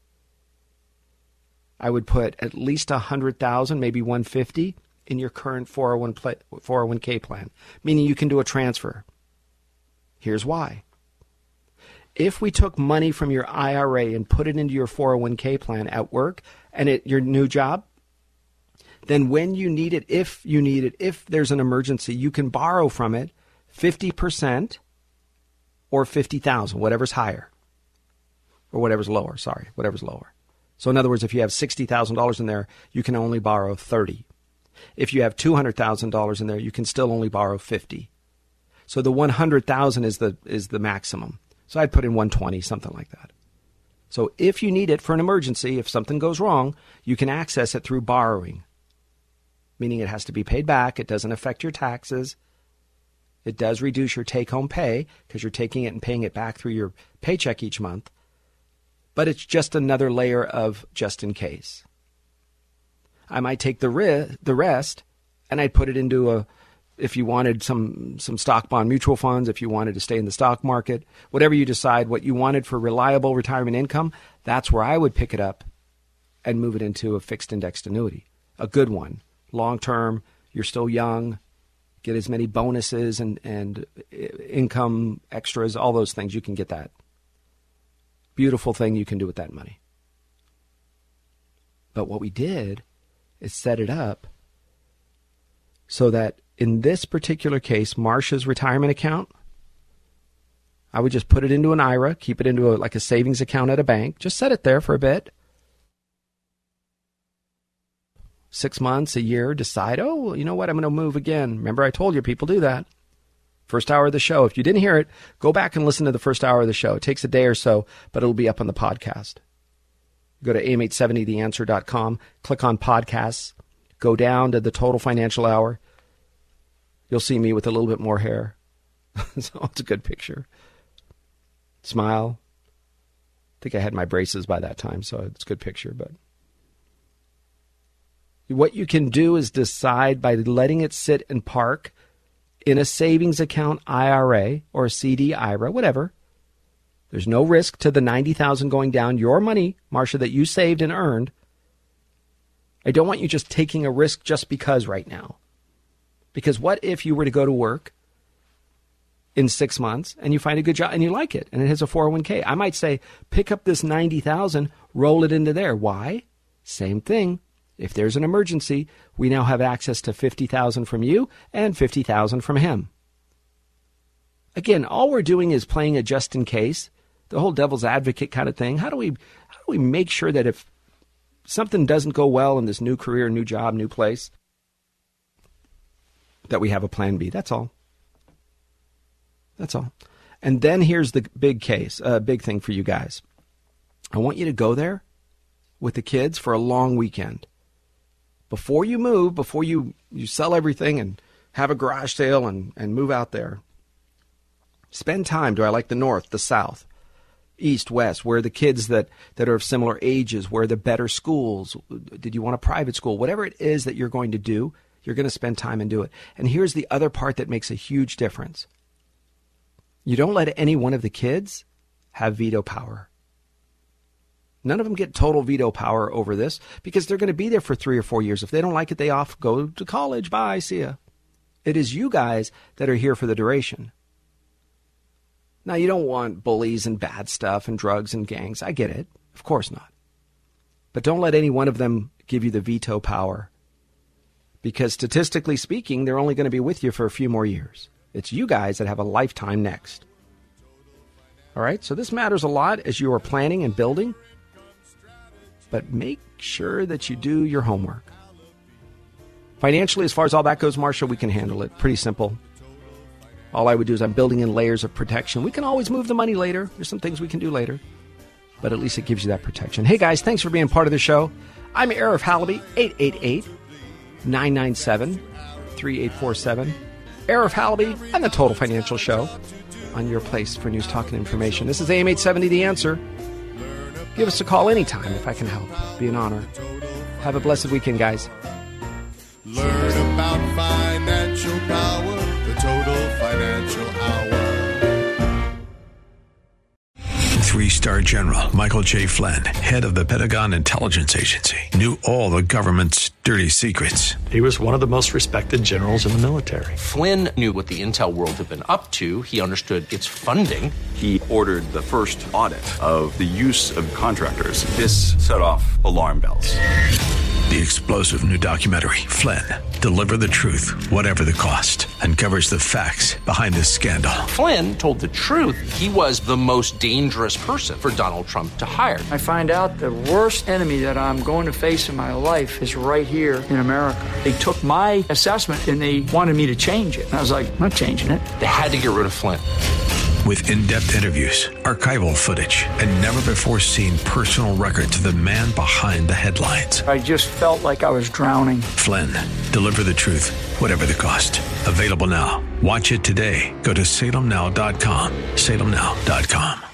I would put at least $100,000, maybe $150,000 in your current 401k plan, meaning you can do a transfer. Here's why. If we took money from your IRA and put it into your 401k plan at work and at your new job, then when you need it, if there's an emergency, you can borrow from it 50% or $50,000, whatever's higher, or whatever's lower. Whatever's lower. So in other words, if you have $60,000 in there, you can only borrow $30,000. If you have $200,000 in there, you can still only borrow $50,000. So the $100,000 is the maximum. So I'd put in $120,000, something like that. So if you need it for an emergency, if something goes wrong, you can access it through borrowing, meaning it has to be paid back. It doesn't affect your taxes. It does reduce your take-home pay because you're taking it and paying it back through your paycheck each month. But it's just another layer of just in case. I might take the rest and I'd put it into if you wanted some stock bond mutual funds, if you wanted to stay in the stock market, whatever you decide, what you wanted for reliable retirement income, that's where I would pick it up and move it into a fixed indexed annuity, a good one, long term. You're still young, get as many bonuses and income extras, all those things. You can get that. Beautiful thing you can do with that money. But what we did is set it up so that in this particular case, Marcia's retirement account, I would just put it into an IRA, keep it into like a savings account at a bank, just set it there for a bit. 6 months, a year, decide, oh, you know what, I'm going to move again. Remember, I told you people do that. First hour of the show. If you didn't hear it, go back and listen to the first hour of the show. It takes a day or so, but it'll be up on the podcast. Go to am870theanswer.com, click on podcasts, go down to the Total Financial Hour. You'll see me with a little bit more hair. So it's a good picture. Smile. I think I had my braces by that time, so it's a good picture. But what you can do is decide by letting it sit and park in a savings account IRA or a CD IRA, whatever. There's no risk to the $90,000 going down. Your money, Marcia, that you saved and earned. I don't want you just taking a risk just because right now. Because what if you were to go to work in 6 months and you find a good job and you like it and it has a 401k? I might say, pick up this $90,000, roll it into there. Why? Same thing. If there's an emergency, we now have access to $50,000 from you and $50,000 from him. Again, all we're doing is playing a just in case, the whole devil's advocate kind of thing. How do we make sure that if something doesn't go well in this new career, new job, new place, that we have a plan B. That's all. That's all. And then here's the big thing for you guys. I want you to go there with the kids for a long weekend. Before you move, before you sell everything and have a garage sale and move out there, spend time. Do I like the north, the south, east, west? Where are the kids that are of similar ages? Where are the better schools? Did you want a private school? Whatever it is that you're going to do, you're going to spend time and do it. And here's the other part that makes a huge difference. You don't let any one of the kids have veto power. None of them get total veto power over this because they're going to be there for 3 or 4 years. If they don't like it, they off, go to college. Bye, see ya. It is you guys that are here for the duration. Now, you don't want bullies and bad stuff and drugs and gangs. I get it. Of course not. But don't let any one of them give you the veto power because statistically speaking, they're only going to be with you for a few more years. It's you guys that have a lifetime next. All right? So this matters a lot as you are planning and building. But make sure that you do your homework. Financially, as far as all that goes, Marsha, we can handle it. Pretty simple. All I would do is I'm building in layers of protection. We can always move the money later. There's some things we can do later. But at least it gives you that protection. Hey, guys, thanks for being part of the show. I'm Arif Halaby, 888-997-3847. Arif Halaby and the Total Financial Show on your place for news, talk, and information. This is AM 870, The Answer. Give us a call anytime if I can help. Be an honor. Have a blessed weekend, guys. Learn about financial power, the Total Financial Hour. 3-star General Michael J. Flynn, head of the Pentagon Intelligence Agency, knew all the government's dirty secrets. He was one of the most respected generals in the military. Flynn knew what the intel world had been up to. He understood its funding. He ordered the first audit of the use of contractors. This set off alarm bells. The explosive new documentary, Flynn, Deliver the Truth, Whatever the Cost, uncovers the facts behind this scandal. Flynn told the truth. He was the most dangerous person for Donald Trump to hire. I find out the worst enemy that I'm going to face in my life is right here in America. They took my assessment and they wanted me to change it. And I was like, I'm not changing it. They had to get rid of Flynn. With in-depth interviews, archival footage, and never-before-seen personal records of the man behind the headlines. I just felt like I was drowning. Flynn, Deliver the Truth, Whatever the Cost. Available now. Watch it today. Go to salemnow.com. salemnow.com.